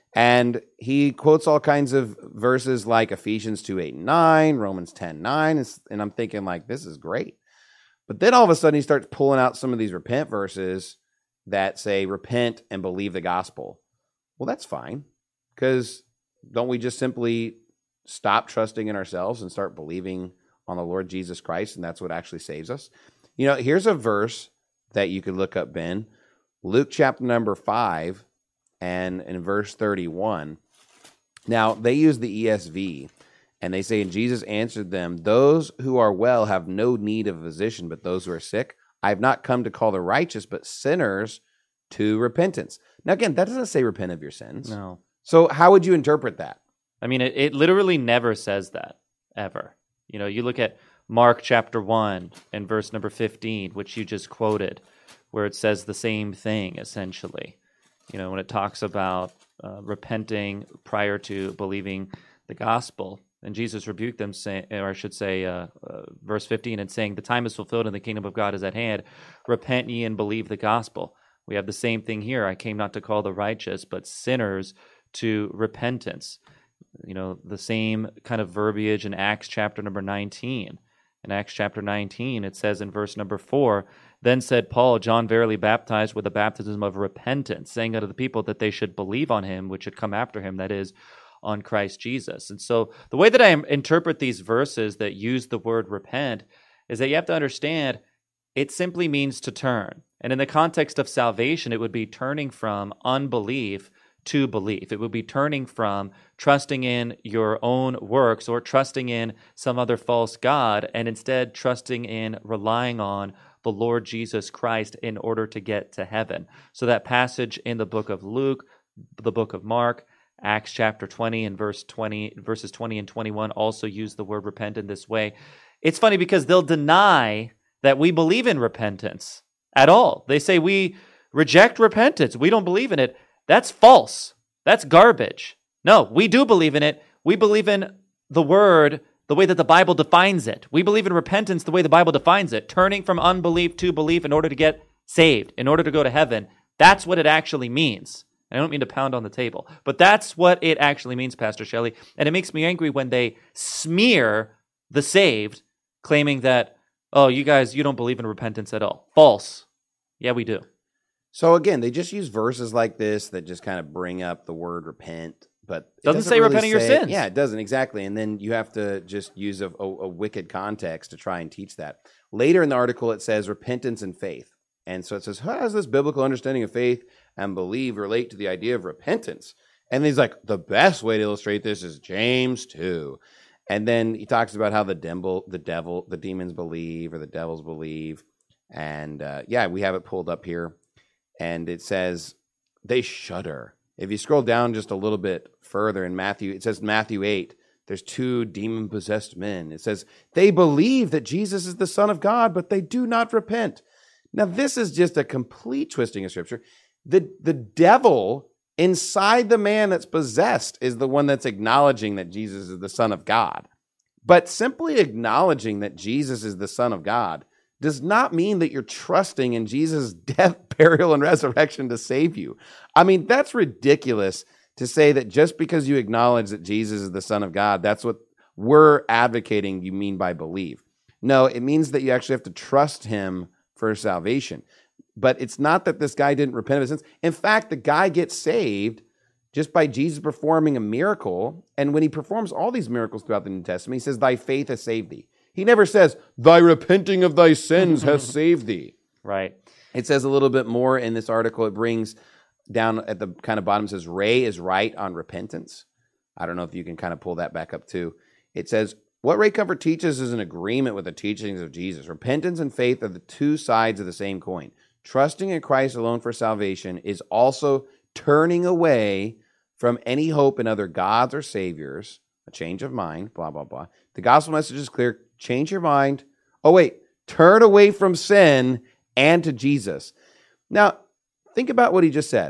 And he quotes all kinds of verses like Ephesians two, eight, and nine, Romans ten, nine, and I'm thinking like, this is great. But then all of a sudden he starts pulling out some of these repent verses that say repent and believe the gospel. Well, that's fine, because don't we just simply stop trusting in ourselves and start believing on the Lord Jesus Christ, and that's what actually saves us? You know, here's a verse that you could look up, Ben. Luke chapter number five and in verse thirty-one. Now, they use the E S V, and they say, and Jesus answered them, those who are well have no need of a physician, but those who are sick. I have not come to call the righteous, but sinners to repentance. Now, again, that doesn't say repent of your sins. No. So how would you interpret that? I mean, it, it literally never says that, ever. You know, you look at Mark chapter one and verse number fifteen, which you just quoted, where it says the same thing, essentially. You know, when it talks about uh, repenting prior to believing the gospel. And Jesus rebuked them, say, or I should say, uh, uh, verse fifteen, and saying, the time is fulfilled and the kingdom of God is at hand. Repent ye and believe the gospel. We have the same thing here. I came not to call the righteous, but sinners to repentance. You know, the same kind of verbiage in Acts chapter number nineteen. In Acts chapter nineteen, it says in verse number four, then said Paul, John verily baptized with the baptism of repentance, saying unto the people that they should believe on him, which should come after him, that is, on Christ Jesus. And so the way that I interpret these verses that use the word repent is that you have to understand it simply means to turn. And in the context of salvation, it would be turning from unbelief to belief. It would be turning from trusting in your own works or trusting in some other false god, and instead trusting in, relying on the Lord Jesus Christ in order to get to heaven. So that passage in the book of Luke, the book of Mark, Acts chapter twenty and verse twenty, verses twenty and twenty-one also use the word repent in this way. It's funny because they'll deny that we believe in repentance at all. They say we reject repentance. We don't believe in it. That's false. That's garbage. No, we do believe in it. We believe in the word the way that the Bible defines it. We believe in repentance the way the Bible defines it, turning from unbelief to belief in order to get saved, in order to go to heaven. That's what it actually means. I don't mean to pound on the table, but that's what it actually means, Pastor Shelley. And it makes me angry when they smear the saved, claiming that, oh, you guys, you don't believe in repentance at all. False. Yeah, we do. So again, they just use verses like this that just kind of bring up the word repent, but it doesn't, doesn't say really repent of your say, sins. Yeah, it doesn't, exactly. And then you have to just use a, a, a wicked context to try and teach that. Later in the article, it says repentance and faith. And so it says, how does this biblical understanding of faith and believe relate to the idea of repentance? And he's like, the best way to illustrate this is James two. And then he talks about how the devil, the devil, the demons believe, or the devils believe. And uh, yeah, we have it pulled up here. And it says, they shudder. If you scroll down just a little bit further in Matthew, it says Matthew eight, there's two demon-possessed men. It says, they believe that Jesus is the Son of God, but they do not repent. Now, this is just a complete twisting of Scripture. The, the devil inside the man that's possessed is the one that's acknowledging that Jesus is the Son of God. But simply acknowledging that Jesus is the Son of God does not mean that you're trusting in Jesus' death, burial, and resurrection to save you. I mean, that's ridiculous to say that just because you acknowledge that Jesus is the Son of God, that's what we're advocating you mean by believe. No, it means that you actually have to trust him for salvation. But it's not that this guy didn't repent of his sins. In fact, the guy gets saved just by Jesus performing a miracle. And when he performs all these miracles throughout the New Testament, he says, thy faith has saved thee. He never says, thy repenting of thy sins has saved thee. Right. It says a little bit more in this article. It brings down at the kind of bottom, it says, Ray is right on repentance. I don't know if you can kind of pull that back up too. It says, what Ray Comfort teaches is an agreement with the teachings of Jesus. Repentance and faith are the two sides of the same coin. Trusting in Christ alone for salvation is also turning away from any hope in other gods or saviors, a change of mind, blah, blah, blah. The gospel message is clear. Change your mind. Oh, wait, turn away from sin and to Jesus. Now, think about what he just said.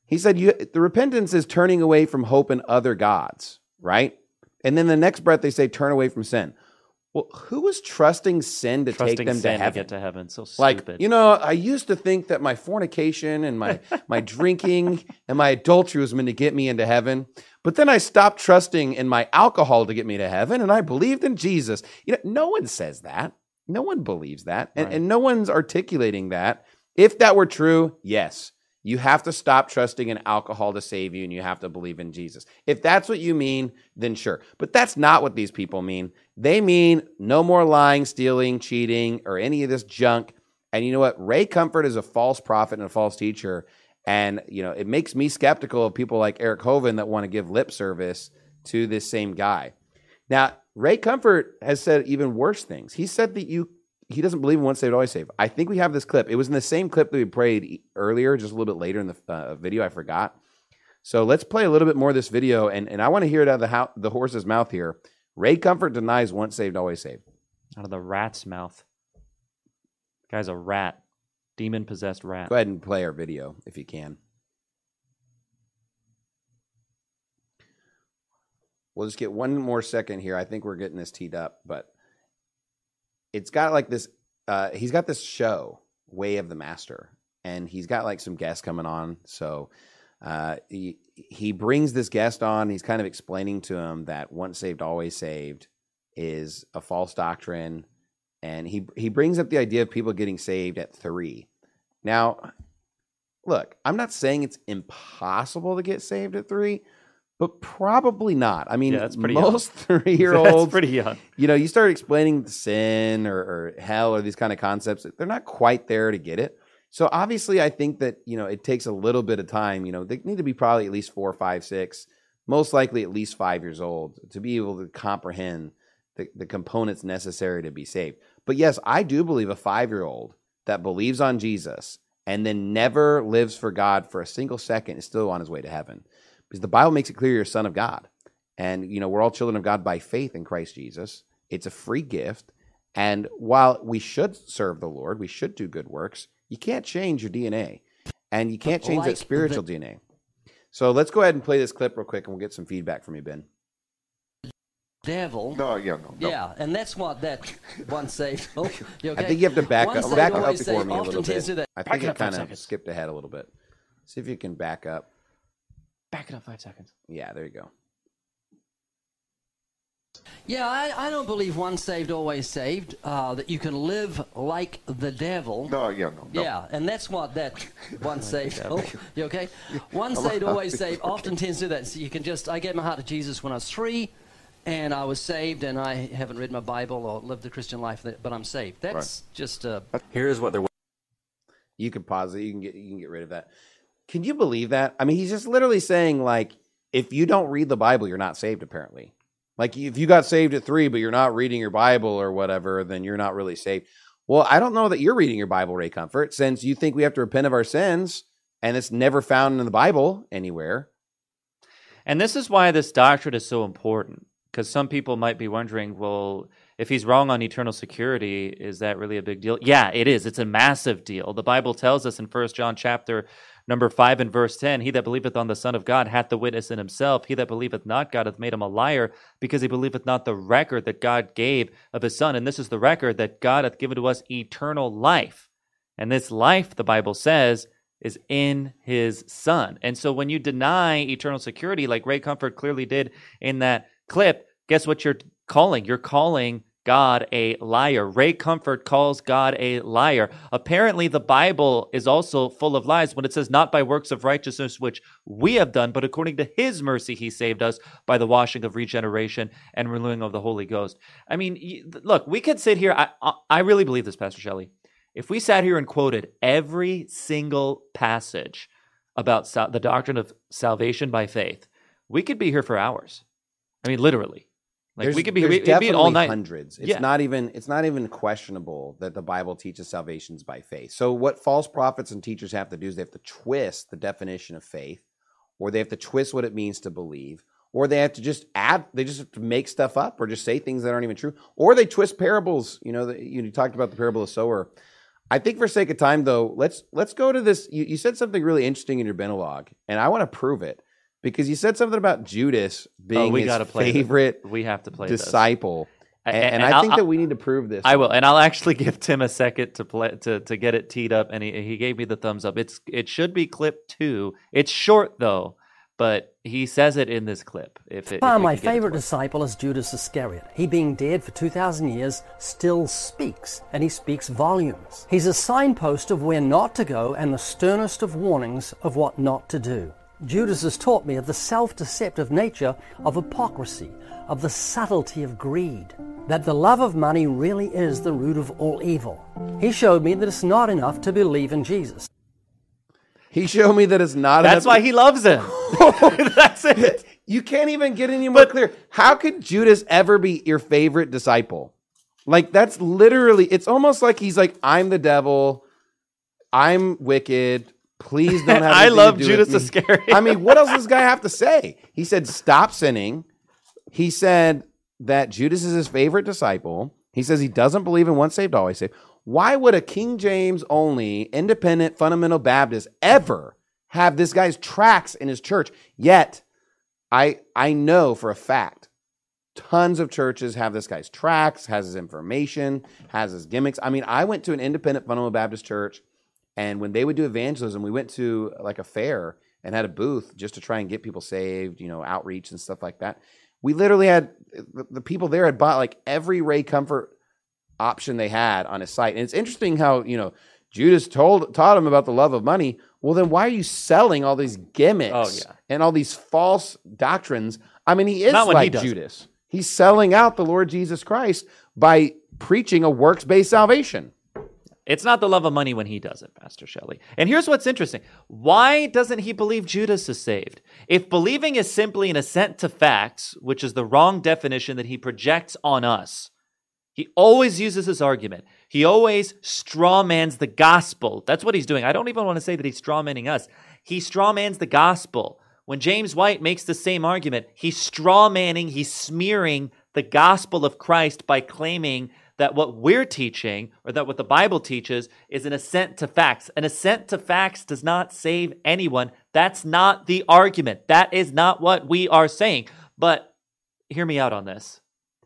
He said, you, the repentance is turning away from hope in other gods, right? And then the next breath, they say, turn away from sin. Well, who was trusting sin to Trusting take them sin to heaven? to get to heaven. So stupid. Like, you know, I used to think that my fornication and my, my drinking and my adultery was meant to get me into heaven. But then I stopped trusting in my alcohol to get me to heaven, and I believed in Jesus. You know, no one says that. No one believes that. And, Right. and no one's articulating that. If that were true, yes. You have to stop trusting in alcohol to save you, and you have to believe in Jesus. If that's what you mean, then sure. But that's not what these people mean. They mean no more lying, stealing, cheating, or any of this junk. And you know what? Ray Comfort is a false prophet and a false teacher. And, you know, it makes me skeptical of people like Eric Hovind that want to give lip service to this same guy. Now, Ray Comfort has said even worse things. He said that you he doesn't believe in once saved, always saved. I think we have this clip. It was in the same clip that we played earlier, just a little bit later in the uh, video. I forgot. So let's play a little bit more of this video, and, and I want to hear it out of the, ho- the horse's mouth here. Ray Comfort denies once saved, always saved. Out of the rat's mouth. Guy's a rat. Demon-possessed rat. Go ahead and play our video if you can. We'll just get one more second here. I think we're getting this teed up, but it's got like this, uh, he's got this show, Way of the Master, and he's got like some guests coming on. So uh, he, he brings this guest on. He's kind of explaining to him that once saved, always saved is a false doctrine. And he, he brings up the idea of people getting saved at three. Now, look, I'm not saying it's impossible to get saved at three, but probably not. I mean, Yeah, that's pretty most young. three-year-olds, That's pretty young. you know, you start explaining sin or, or hell or these kind of concepts, they're not quite there to get it. So obviously, I think that, you know, it takes a little bit of time. You know, they need to be probably at least four, five, six, most likely at least five years old to be able to comprehend the, the components necessary to be saved. But yes, I do believe a five-year-old that believes on Jesus and then never lives for God for a single second is still on his way to heaven. Because the Bible makes it clear you're a son of God. And, you know, we're all children of God by faith in Christ Jesus. It's a free gift. And while we should serve the Lord, we should do good works, you can't change your D N A. And you can't change Like that spiritual the- D N A. So let's go ahead and play this clip real quick, and we'll get some feedback from you, Ben. Devil. No, yeah, no, no. Yeah, and that's what that once saved. Oh, you okay? I think you have to back Once up, saved, back up always before saved, me a often little tends bit. to that. I Back think it it up five kind of seconds. skipped ahead a little bit. See if you can back up. Back it up five seconds. Yeah, there you go. Yeah, I, I don't believe once saved, always saved. Uh, that you can live like the devil. No, yeah, no, no. Yeah, and that's what that once saved. Oh, you okay? Once saved, always saved. Often tends to do that. So you can just. I gave my heart to Jesus when I was three, and I was saved, and I haven't read my Bible or lived the Christian life, but I'm saved. That's just. Uh, Here's what they're. You can pause it. You can get you can get rid of that. Can you believe that? I mean, he's just literally saying, like, if you don't read the Bible, you're not saved, apparently. Like, if you got saved at three, but you're not reading your Bible or whatever, then you're not really saved. Well, I don't know that you're reading your Bible, Ray Comfort, since you think we have to repent of our sins, and it's never found in the Bible anywhere. And this is why this doctrine is so important, because some people might be wondering, well, if he's wrong on eternal security, is that really a big deal? Yeah, it is. It's a massive deal. The Bible tells us in First John chapter number five and verse ten, he that believeth on the Son of God hath the witness in himself. He that believeth not God hath made him a liar, because he believeth not the record that God gave of his Son. And this is the record, that God hath given to us eternal life. And this life, the Bible says, is in his Son. And so when you deny eternal security, like Ray Comfort clearly did in that clip, guess what you're calling? You're calling God a liar. Ray Comfort calls God a liar. Apparently, the Bible is also full of lies when it says, not by works of righteousness which we have done, but according to his mercy he saved us by the washing of regeneration and renewing of the Holy Ghost. I mean, look, we could sit here. I, I really believe this, Pastor Shelley. If we sat here and quoted every single passage about sal- the doctrine of salvation by faith, we could be here for hours. I mean, literally. Like There's, we could be, there's we, it'd definitely be all night. hundreds. It's Yeah. not even it's not even questionable that the Bible teaches salvations by faith. So what false prophets and teachers have to do is they have to twist the definition of faith, or they have to twist what it means to believe, or they have to just add, they just have to make stuff up or just say things that aren't even true, or they twist parables. You know, the, you talked about the parable of the sower. I think for sake of time, though, let's let's go to this. You, you said something really interesting in your Benelog, and I want to prove it because you said something about Judas being oh, we his gotta play favorite this. We have to play disciple. And, and, and and I I'll, think I'll, that we need to prove this. I will, and I'll actually give Tim a second to play to, to get it teed up, and he he gave me the thumbs up. It's it should be clip two. It's short though, but he says it in this clip. If it, Well, if my favorite disciple is Judas Iscariot. He, being dead for two thousand years, still speaks, and he speaks volumes. He's a signpost of where not to go and the sternest of warnings of what not to do. Judas has taught me of the self-deceptive nature of hypocrisy, of the subtlety of greed, that the love of money really is the root of all evil. He showed me that it's not enough to believe in Jesus. He showed me that it's not That's enough. why he loves him. That's it. You can't even get any more clear. How could Judas ever be your favorite disciple? Like, that's literally, it's almost like he's like, I'm the devil. I'm wicked. Please don't have I anything love to do Judas with me. Iscariot. I mean, what else does this guy have to say? He said, stop sinning. He said that Judas is his favorite disciple. He says he doesn't believe in once saved, always saved. Why would a King James only independent fundamental Baptist ever have this guy's tracts in his church? Yet, I I know for a fact, tons of churches have this guy's tracts, has his information, has his gimmicks. I mean, I went to an independent fundamental Baptist church, and when they would do evangelism, we went to like a fair and had a booth just to try and get people saved, you know, outreach and stuff like that. We literally had, the, the people there had bought like every Ray Comfort option they had on his site. And it's interesting how, you know, Judas told taught him about the love of money. Well, then why are you selling all these gimmicks Oh, yeah. and all these false doctrines? I mean, he is Not when like he does it. Judas. He's selling out the Lord Jesus Christ by preaching a works-based salvation. It's not the love of money when he does it, Pastor Shelley. And here's what's interesting. Why doesn't he believe Judas is saved? If believing is simply an assent to facts, which is the wrong definition that he projects on us, he always uses this argument. He always strawmans the gospel. That's what he's doing. I don't even want to say that he's strawmanning us. He strawmans the gospel. When James White makes the same argument, he's strawmanning, he's smearing the gospel of Christ by claiming that what we're teaching, or that what the Bible teaches, is an assent to facts. An assent to facts does not save anyone. That's not the argument. That is not what we are saying. But hear me out on this.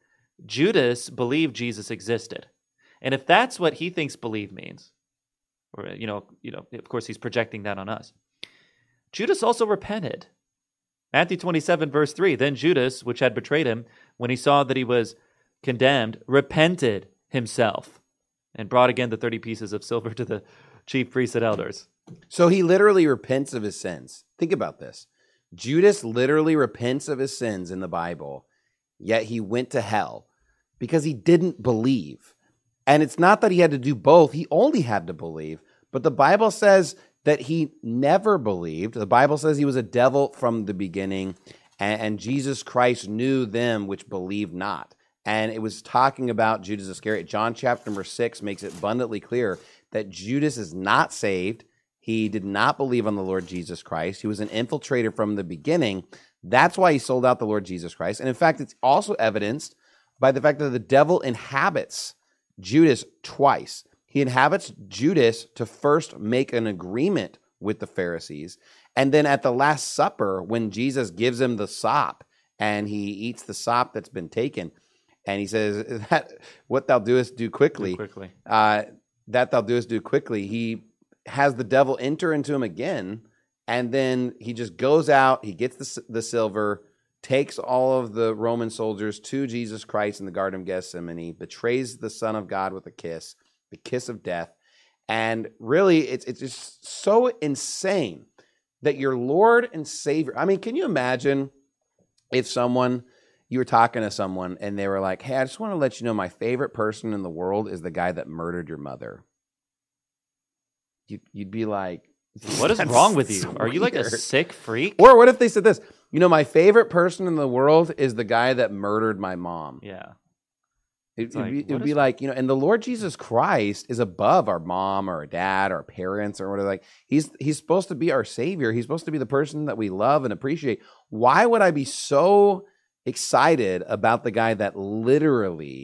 Judas believed Jesus existed. And if that's what he thinks believe means, or, you know, you know, of course he's projecting that on us. Judas also repented. Matthew twenty-seven, verse three, then Judas, which had betrayed him, when he saw that he was condemned, repented himself and brought again the thirty pieces of silver to the chief priests and elders. So he literally repents of his sins. Think about this. Judas literally repents of his sins in the Bible, yet he went to hell because he didn't believe. And it's not that he had to do both. He only had to believe. But the Bible says that he never believed. The Bible says he was a devil from the beginning, and, and Jesus Christ knew them which believed not. And it was talking about Judas Iscariot. John chapter number six makes it abundantly clear that Judas is not saved. He did not believe on the Lord Jesus Christ. He was an infiltrator from the beginning. That's why he sold out the Lord Jesus Christ. And in fact, it's also evidenced by the fact that the devil inhabits Judas twice. He inhabits Judas to first make an agreement with the Pharisees. And then at the Last Supper, when Jesus gives him the sop and he eats the sop that's been taken, and he says, that what thou doest, do quickly. Do quickly. Uh, that thou doest, do quickly. He has the devil enter into him again, and then he just goes out, he gets the, the silver, takes all of the Roman soldiers to Jesus Christ in the Garden of Gethsemane, betrays the Son of God with a kiss, the kiss of death. And really, it's, it's just so insane that your Lord and Savior, I mean, can you imagine if someone... you were talking to someone and they were like, hey, I just want to let you know my favorite person in the world is the guy that murdered your mother. You, you'd be like, what is wrong with you? Are you like a sick freak? Or what if they said this? You know, my favorite person in the world is the guy that murdered my mom. Yeah. It, like, it'd be, it would what be is- like, you know, and the Lord Jesus Christ is above our mom or our dad or our parents or whatever. Like, he's he's supposed to be our Savior. He's supposed to be the person that we love and appreciate. Why would I be so excited about the guy that literally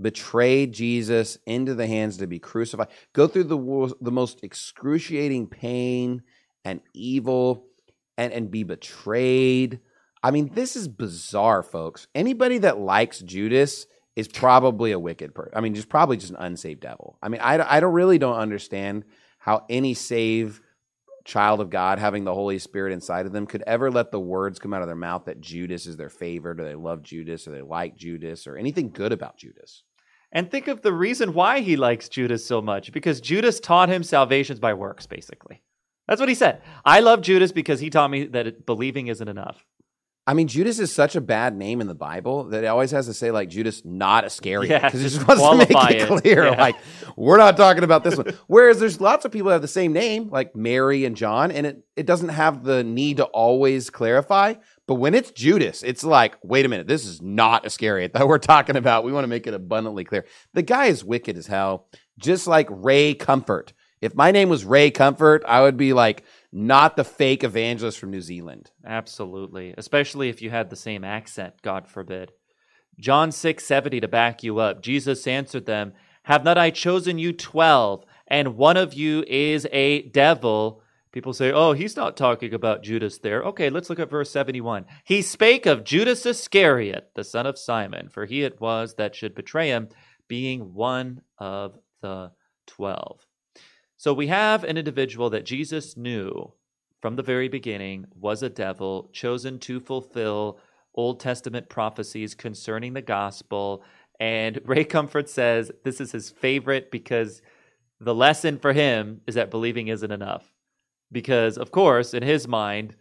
betrayed Jesus into the hands to be crucified, go through the wo- the most excruciating pain and evil, and, and be betrayed. I mean, this is bizarre, folks. Anybody that likes Judas is probably a wicked person. I mean, just probably just an unsaved devil. I mean, I, I don't really don't understand how any saved child of God having the Holy Spirit inside of them could ever let the words come out of their mouth that Judas is their favorite, or they love Judas, or they like Judas, or anything good about Judas. And think of the reason why he likes Judas so much, because Judas taught him salvation's by works, basically. That's what he said. I love Judas because he taught me that it, believing isn't enough. I mean, Judas is such a bad name in the Bible that it always has to say, like, Judas not Iscariot. Yeah, because it just just wants to make qualify it it. clear. Yeah. Like, we're not talking about this one. Whereas there's lots of people that have the same name, like Mary and John, and it, it doesn't have the need to always clarify. But when it's Judas, it's like, wait a minute, this is not Iscariot that we're talking about. We want to make it abundantly clear. The guy is wicked as hell, just like Ray Comfort. If my name was Ray Comfort, I would be like, not the fake evangelist from New Zealand. Absolutely. Especially if you had the same accent, God forbid. John six seventy to back you up. Jesus answered them, have not I chosen you twelve, and one of you is a devil? People say, oh, he's not talking about Judas there. Okay, let's look at verse seventy-one. He spake of Judas Iscariot, the son of Simon, for he it was that should betray him, being one of the twelve. So we have an individual that Jesus knew from the very beginning was a devil, chosen to fulfill Old Testament prophecies concerning the gospel. And Ray Comfort says this is his favorite because the lesson for him is that believing isn't enough. Because, of course, in his mind,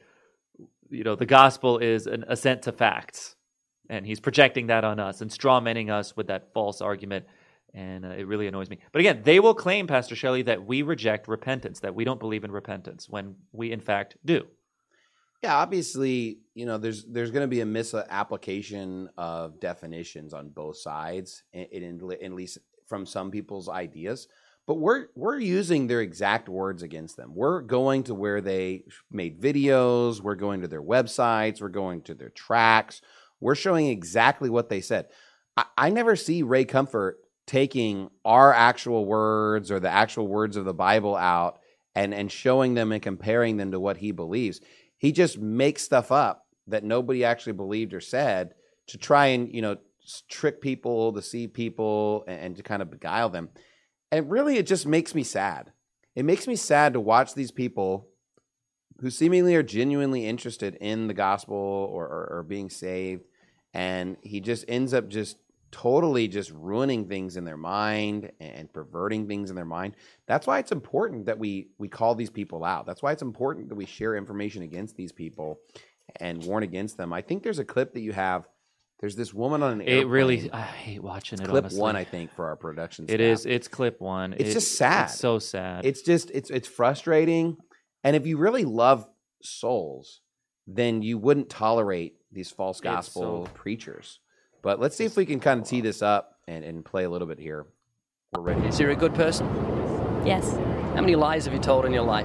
you know, the gospel is an assent to facts. And he's projecting that on us and strawmanning us with that false argument. And uh, it really annoys me. But again, they will claim, Pastor Shelley, that we reject repentance, that we don't believe in repentance, when we, in fact, do. Yeah, obviously, you know, there's there's going to be a misapplication of definitions on both sides, in, in, at least from some people's ideas. But we're we're using their exact words against them. We're going to where they made videos. We're going to their websites. We're going to their tracks. We're showing exactly what they said. I, I never see Ray Comfort taking our actual words or the actual words of the Bible out and, and showing them and comparing them to what he believes. He just makes stuff up that nobody actually believed or said to try and, you know, trick people, deceive people, and, and to kind of beguile them. And really, it just makes me sad. It makes me sad to watch these people who seemingly are genuinely interested in the gospel or, or, or being saved, and he just ends up just totally just ruining things in their mind and perverting things in their mind. That's why it's important that we we call these people out. That's why it's important that we share information against these people and warn against them. I think there's a clip that you have. There's this woman on an airplane. It really, I hate watching it's it, clip honestly. one, I think, for our production staff. It is, it's clip one. It's It- just sad. It's so sad. It's just, it's it's frustrating. And if you really love souls, then you wouldn't tolerate these false gospel so- preachers. But let's see if we can kind of tee this up and, and play a little bit here. We're ready. Is you a good person? Yes. How many lies have you told in your life?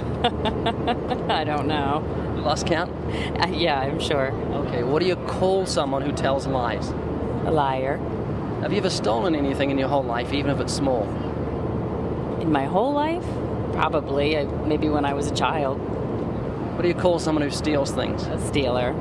I don't know. You lost count? Uh, yeah, I'm sure. Okay, what do you call someone who tells lies? A liar. Have you ever stolen anything in your whole life, even if it's small? In my whole life? Probably. I, maybe when I was a child. What do you call someone who steals things? A stealer.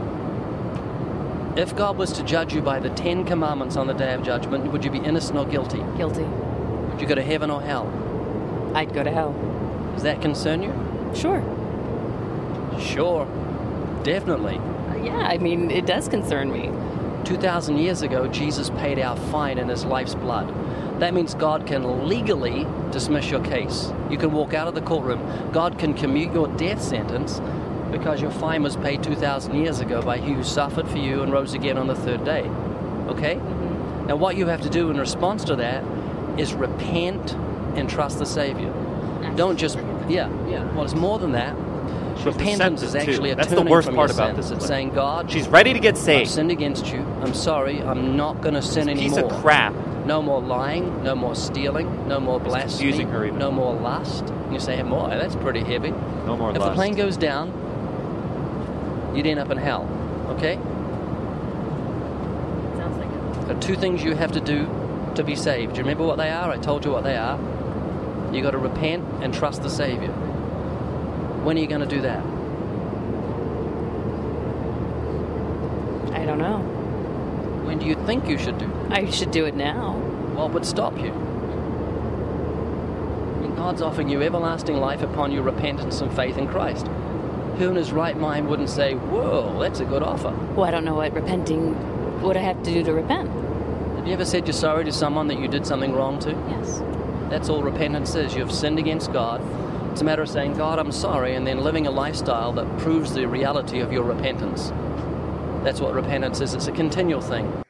If God was to judge you by the Ten Commandments on the Day of Judgment, would you be innocent or guilty? Guilty. Would you go to heaven or hell? I'd go to hell. Does that concern you? Sure. Sure. Definitely. Uh, yeah, I mean, it does concern me. two thousand years ago, Jesus paid our fine in his life's blood. That means God can legally dismiss your case. You can walk out of the courtroom. God can commute your death sentence because your fine was paid two thousand years ago by he who suffered for you and rose again on the third day. Okay? Mm-hmm. Now what you have to do in response to that is repent and trust the Savior. Actually, Don't just, yeah, yeah. Well, it's more than that. She's Repentance is receptive, actually too. a That's the turning worst from part your about sins. this. It's saying, God, she's ready to get I've saved. sinned against you. I'm sorry. I'm not going to sin This anymore. piece of crap. No more lying, no more stealing, no more blasphemy, confusing her even. no more lust. And you say, hey, boy, that's pretty heavy. No more If lust. the plane goes down, you'd end up in hell, okay? Sounds like it. So two things you have to do to be saved. Do you remember what they are? I told you what they are. You got to repent and trust the Savior. When are you going to do that? I don't know. When do you think you should do it? I should do it now. What would stop you? I mean, God's offering you everlasting life upon your repentance and faith in Christ. Who in his right mind wouldn't say, whoa, that's a good offer? Well, I don't know what repenting, what I have to do to repent. Have you ever said you're sorry to someone that you did something wrong to? Yes. That's all repentance is. You've sinned against God. It's a matter of saying, God, I'm sorry, and then living a lifestyle that proves the reality of your repentance. That's what repentance is. It's a continual thing.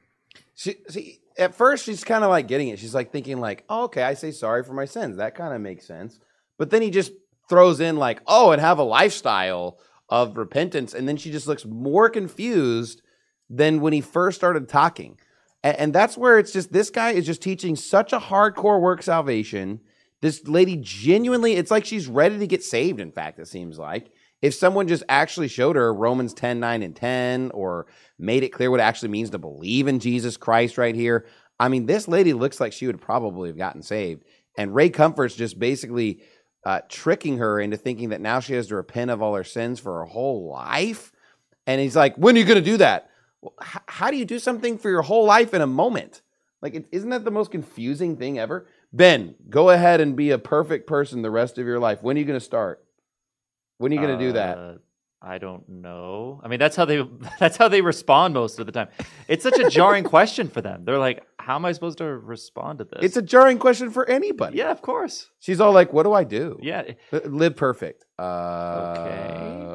She, see, at first, she's kind of like getting it. She's like thinking like, oh, okay, I say sorry for my sins. That kind of makes sense. But then he just throws in like, oh, and have a lifestyle of repentance. And then she just looks more confused than when he first started talking. And, and that's where it's just, this guy is just teaching such a hardcore work salvation. This lady genuinely, it's like she's ready to get saved, in fact, it seems like. If someone just actually showed her Romans ten, nine, and ten, or made it clear what it actually means to believe in Jesus Christ right here, I mean, this lady looks like she would probably have gotten saved. And Ray Comfort's just basically uh, tricking her into thinking that now she has to repent of all her sins for her whole life. And he's like, when are you going to do that? Well, h- how do you do something for your whole life in a moment? Like, it, isn't that the most confusing thing ever? Ben, go ahead and be a perfect person the rest of your life. When are you going to start? When are you going to uh, do that? I don't know. I mean, that's how they that's how they respond most of the time. It's such a jarring question for them. They're like, how am I supposed to respond to this? It's a jarring question for anybody. Yeah, of course. She's all like, what do I do? Yeah. Live perfect. Uh, okay.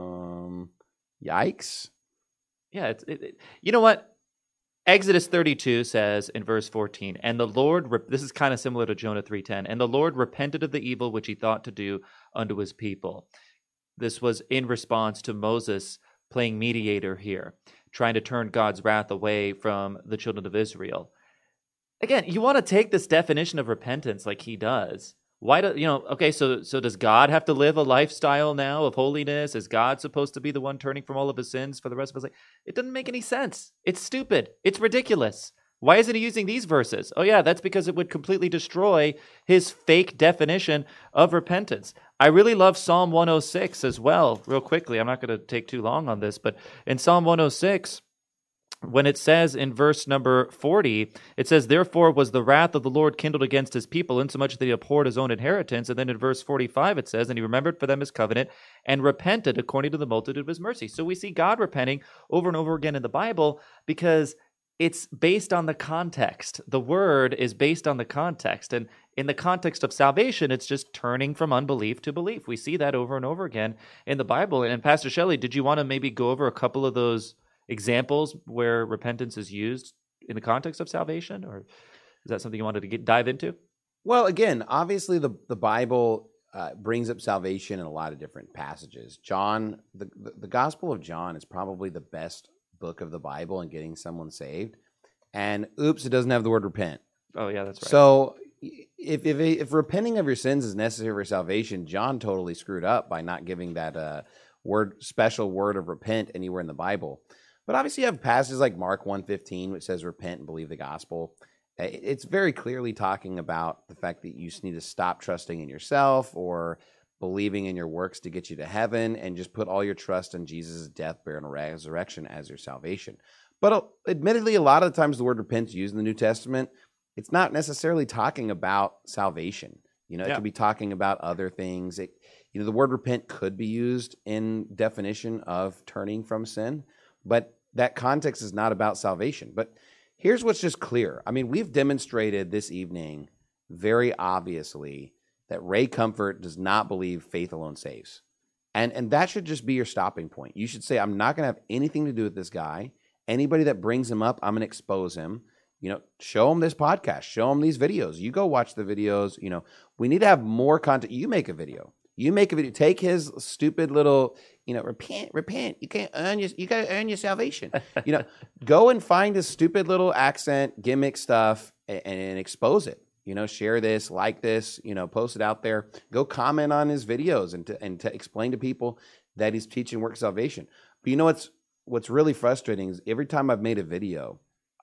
Um, yikes. Yeah. It's, it, it, you know what? Exodus thirty-two says in verse fourteen, and the Lord, this is kind of similar to Jonah three ten, and the Lord repented of the evil which he thought to do unto his people. This was in response to Moses playing mediator here, trying to turn God's wrath away from the children of Israel. Again, you want to take this definition of repentance like he does. Why do you know? Okay, so so does God have to live a lifestyle now of holiness? Is God supposed to be the one turning from all of his sins for the rest of his life? It doesn't make any sense. It's stupid. It's ridiculous. Why isn't he using these verses? Oh yeah, that's because it would completely destroy his fake definition of repentance. I really love Psalm one oh six as well. Real quickly, I'm not going to take too long on this, but in Psalm one oh six, when it says in verse number forty, it says, therefore was the wrath of the Lord kindled against his people, insomuch that he abhorred his own inheritance. And then in verse forty-five it says, and he remembered for them his covenant and repented according to the multitude of his mercy. So we see God repenting over and over again in the Bible because it's based on the context. The word is based on the context. And in the context of salvation, it's just turning from unbelief to belief. We see that over and over again in the Bible. And Pastor Shelley, did you want to maybe go over a couple of those examples where repentance is used in the context of salvation? Or is that something you wanted to get, dive into? Well, again, obviously the, the Bible uh, brings up salvation in a lot of different passages. John, the, the, the Gospel of John is probably the best book of the Bible in getting someone saved. And oops, it doesn't have the word repent. Oh yeah, that's right. So if if if repenting of your sins is necessary for salvation, John totally screwed up by not giving that uh, word special word of repent anywhere in the Bible. But obviously you have passages like Mark one fifteen, which says repent and believe the gospel. It's very clearly talking about the fact that you just need to stop trusting in yourself or believing in your works to get you to heaven, and just put all your trust in Jesus' death, burial, and resurrection as your salvation. But uh, admittedly, a lot of the times the word repent is used in the New Testament. It's not necessarily talking about salvation. You know, it Yeah. could be talking about other things. It, you know, the word repent could be used in definition of turning from sin, but that context is not about salvation. But here's what's just clear. I mean, we've demonstrated this evening very obviously that Ray Comfort does not believe faith alone saves. And and that should just be your stopping point. You should say, I'm not going to have anything to do with this guy. Anybody that brings him up, I'm going to expose him. You know, show him this podcast. Show him these videos. You go watch the videos. You know, we need to have more content. You make a video. You make a video. Take his stupid little, you know, repent, repent. You can't earn your, you got to earn your salvation. You know, go and find his stupid little accent, gimmick stuff, and, and expose it. You know, share this, like this, you know, post it out there. Go comment on his videos and to, and to explain to people that he's teaching work salvation. But you know what's what's really frustrating is every time I've made a video,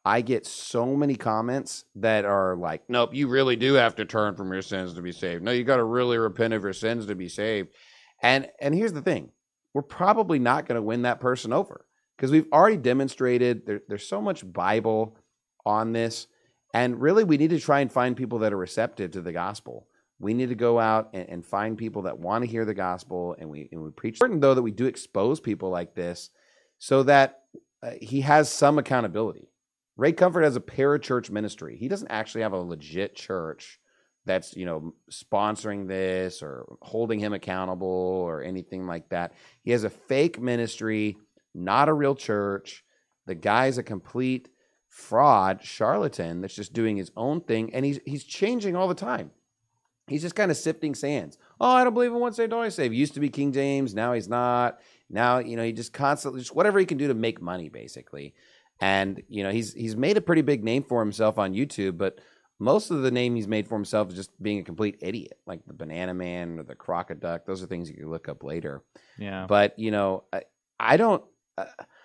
I get so many comments that are like, nope, you really do have to turn from your sins to be saved. No, you got to really repent of your sins to be saved. And and here's the thing. We're probably not going to win that person over because we've already demonstrated there, there's so much Bible on this. And really, we need to try and find people that are receptive to the gospel. We need to go out and, and find people that want to hear the gospel, and we, and we preach. It's important, though, that we do expose people like this so that uh, he has some accountability. Ray Comfort has a parachurch ministry. He doesn't actually have a legit church that's, you know, sponsoring this or holding him accountable or anything like that. He has a fake ministry, not a real church. The guy's a complete fraud, charlatan that's just doing his own thing, and he's he's changing all the time. He's just kind of sifting sands. Oh, I don't believe in once saved, always saved. Used to be King James, now he's not. Now, you know, he just constantly, just whatever he can do to make money, basically. And, you know, he's he's made a pretty big name for himself on YouTube, but most of the name he's made for himself is just being a complete idiot, like the Banana Man or the Crocoduck. Those are things you can look up later. Yeah. But, you know, I, I don't, uh,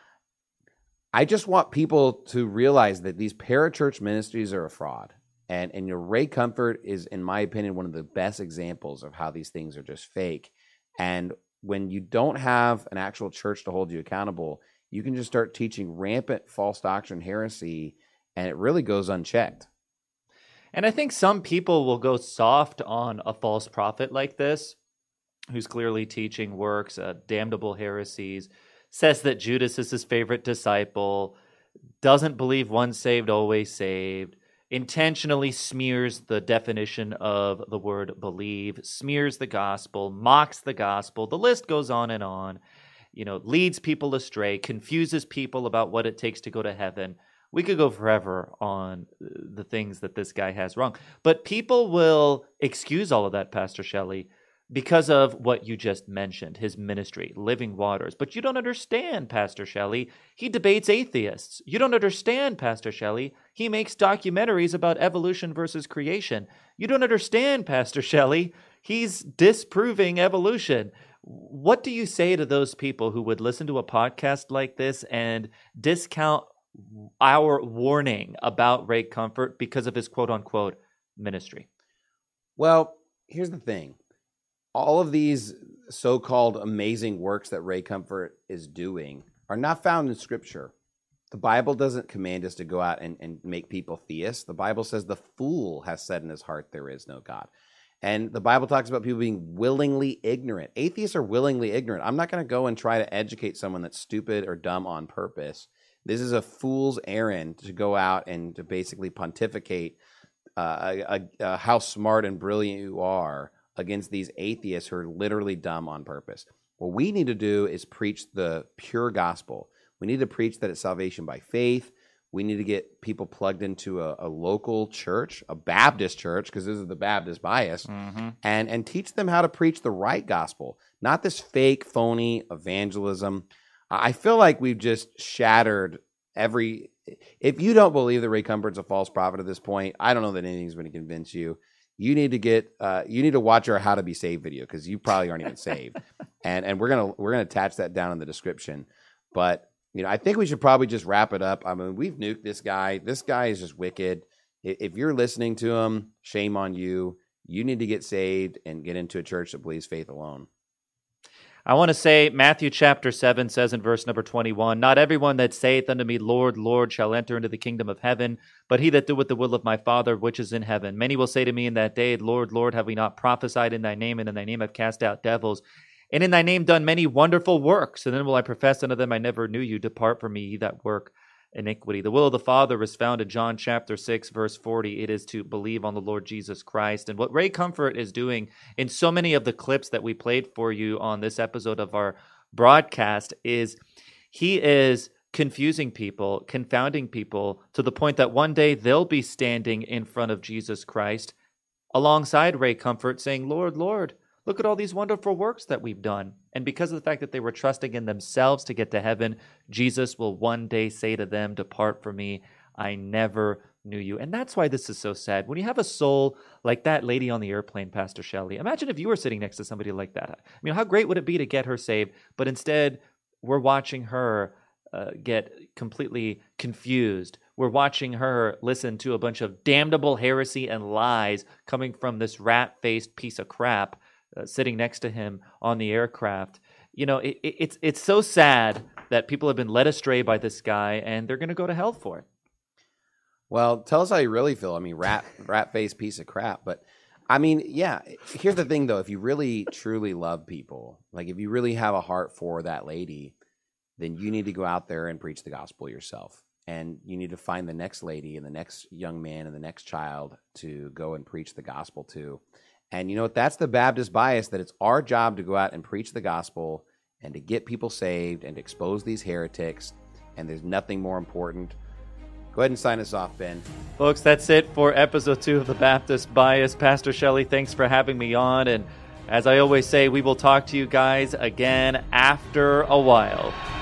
I just want people to realize that these parachurch ministries are a fraud. And, and your Ray Comfort is, in my opinion, one of the best examples of how these things are just fake. And when you don't have an actual church to hold you accountable, you can just start teaching rampant false doctrine heresy, and it really goes unchecked. And I think some people will go soft on a false prophet like this, who's clearly teaching works, uh, damnable heresies, says that Judas is his favorite disciple, doesn't believe once saved, always saved, intentionally smears the definition of the word believe, smears the gospel, mocks the gospel. The list goes on and on. You know, leads people astray, confuses people about what it takes to go to heaven. We could go forever on the things that this guy has wrong. But people will excuse all of that, Pastor Shelley, because of what you just mentioned, his ministry, Living Waters. But you don't understand, Pastor Shelley. He debates atheists. You don't understand, Pastor Shelley. He makes documentaries about evolution versus creation. You don't understand, Pastor Shelley. He's disproving evolution. What do you say to those people who would listen to a podcast like this and discount our warning about Ray Comfort because of his quote-unquote ministry? Well, here's the thing. All of these so-called amazing works that Ray Comfort is doing are not found in Scripture. The Bible doesn't command us to go out and, and make people theists. The Bible says the fool has said in his heart there is no God. And the Bible talks about people being willingly ignorant. Atheists are willingly ignorant. I'm not going to go and try to educate someone that's stupid or dumb on purpose. This is a fool's errand to go out and to basically pontificate uh, a, a, how smart and brilliant you are against these atheists who are literally dumb on purpose. What we need to do is preach the pure gospel. We need to preach that it's salvation by faith. We need to get people plugged into a, a local church, a Baptist church, because this is the Baptist bias, mm-hmm. and, and teach them how to preach the right gospel, not this fake, phony evangelism. I feel like we've just shattered every... If you don't believe that Ray Comfort's a false prophet at this point, I don't know that anything's going to convince you. You need to get, uh, you need to watch our How to Be Saved video because you probably aren't even saved, and and we're gonna we're gonna attach that down in the description. But you know, I think we should probably just wrap it up. I mean, we've nuked this guy. This guy is just wicked. If you're listening to him, shame on you. You need to get saved and get into a church that believes faith alone. I want to say Matthew chapter seven says in verse number twenty-one, "Not everyone that saith unto me, Lord, Lord, shall enter into the kingdom of heaven, but he that doeth the will of my Father which is in heaven. Many will say to me in that day, Lord, Lord, have we not prophesied in thy name, and in thy name have cast out devils, and in thy name done many wonderful works? And then will I profess unto them, I never knew you. Depart from me, ye that work iniquity." The will of the Father is found in John chapter six, verse forty. It is to believe on the Lord Jesus Christ. And what Ray Comfort is doing in so many of the clips that we played for you on this episode of our broadcast is he is confusing people, confounding people to the point that one day they'll be standing in front of Jesus Christ alongside Ray Comfort saying, Lord, Lord, look at all these wonderful works that we've done. And because of the fact that they were trusting in themselves to get to heaven, Jesus will one day say to them, depart from me, I never knew you. And that's why this is so sad. When you have a soul like that lady on the airplane, Pastor Shelley, imagine if you were sitting next to somebody like that. I mean, how great would it be to get her saved? But instead, we're watching her uh, get completely confused. We're watching her listen to a bunch of damnable heresy and lies coming from this rat-faced piece of crap uh, sitting next to him on the aircraft. You know, it, it, it's it's so sad that people have been led astray by this guy, and they're going to go to hell for it. Well, tell us how you really feel. I mean, rat rat-faced piece of crap, but I mean, yeah, here's the thing, though. If you really, truly love people, like if you really have a heart for that lady, then you need to go out there and preach the gospel yourself. And you need to find the next lady and the next young man and the next child to go and preach the gospel to. And you know what? That's the Baptist bias, that it's our job to go out and preach the gospel and to get people saved and to expose these heretics. And there's nothing more important. Go ahead and sign us off, Ben. Folks, that's it for episode two of The Baptist Bias. Pastor Shelley, thanks for having me on. And as I always say, we will talk to you guys again after a while.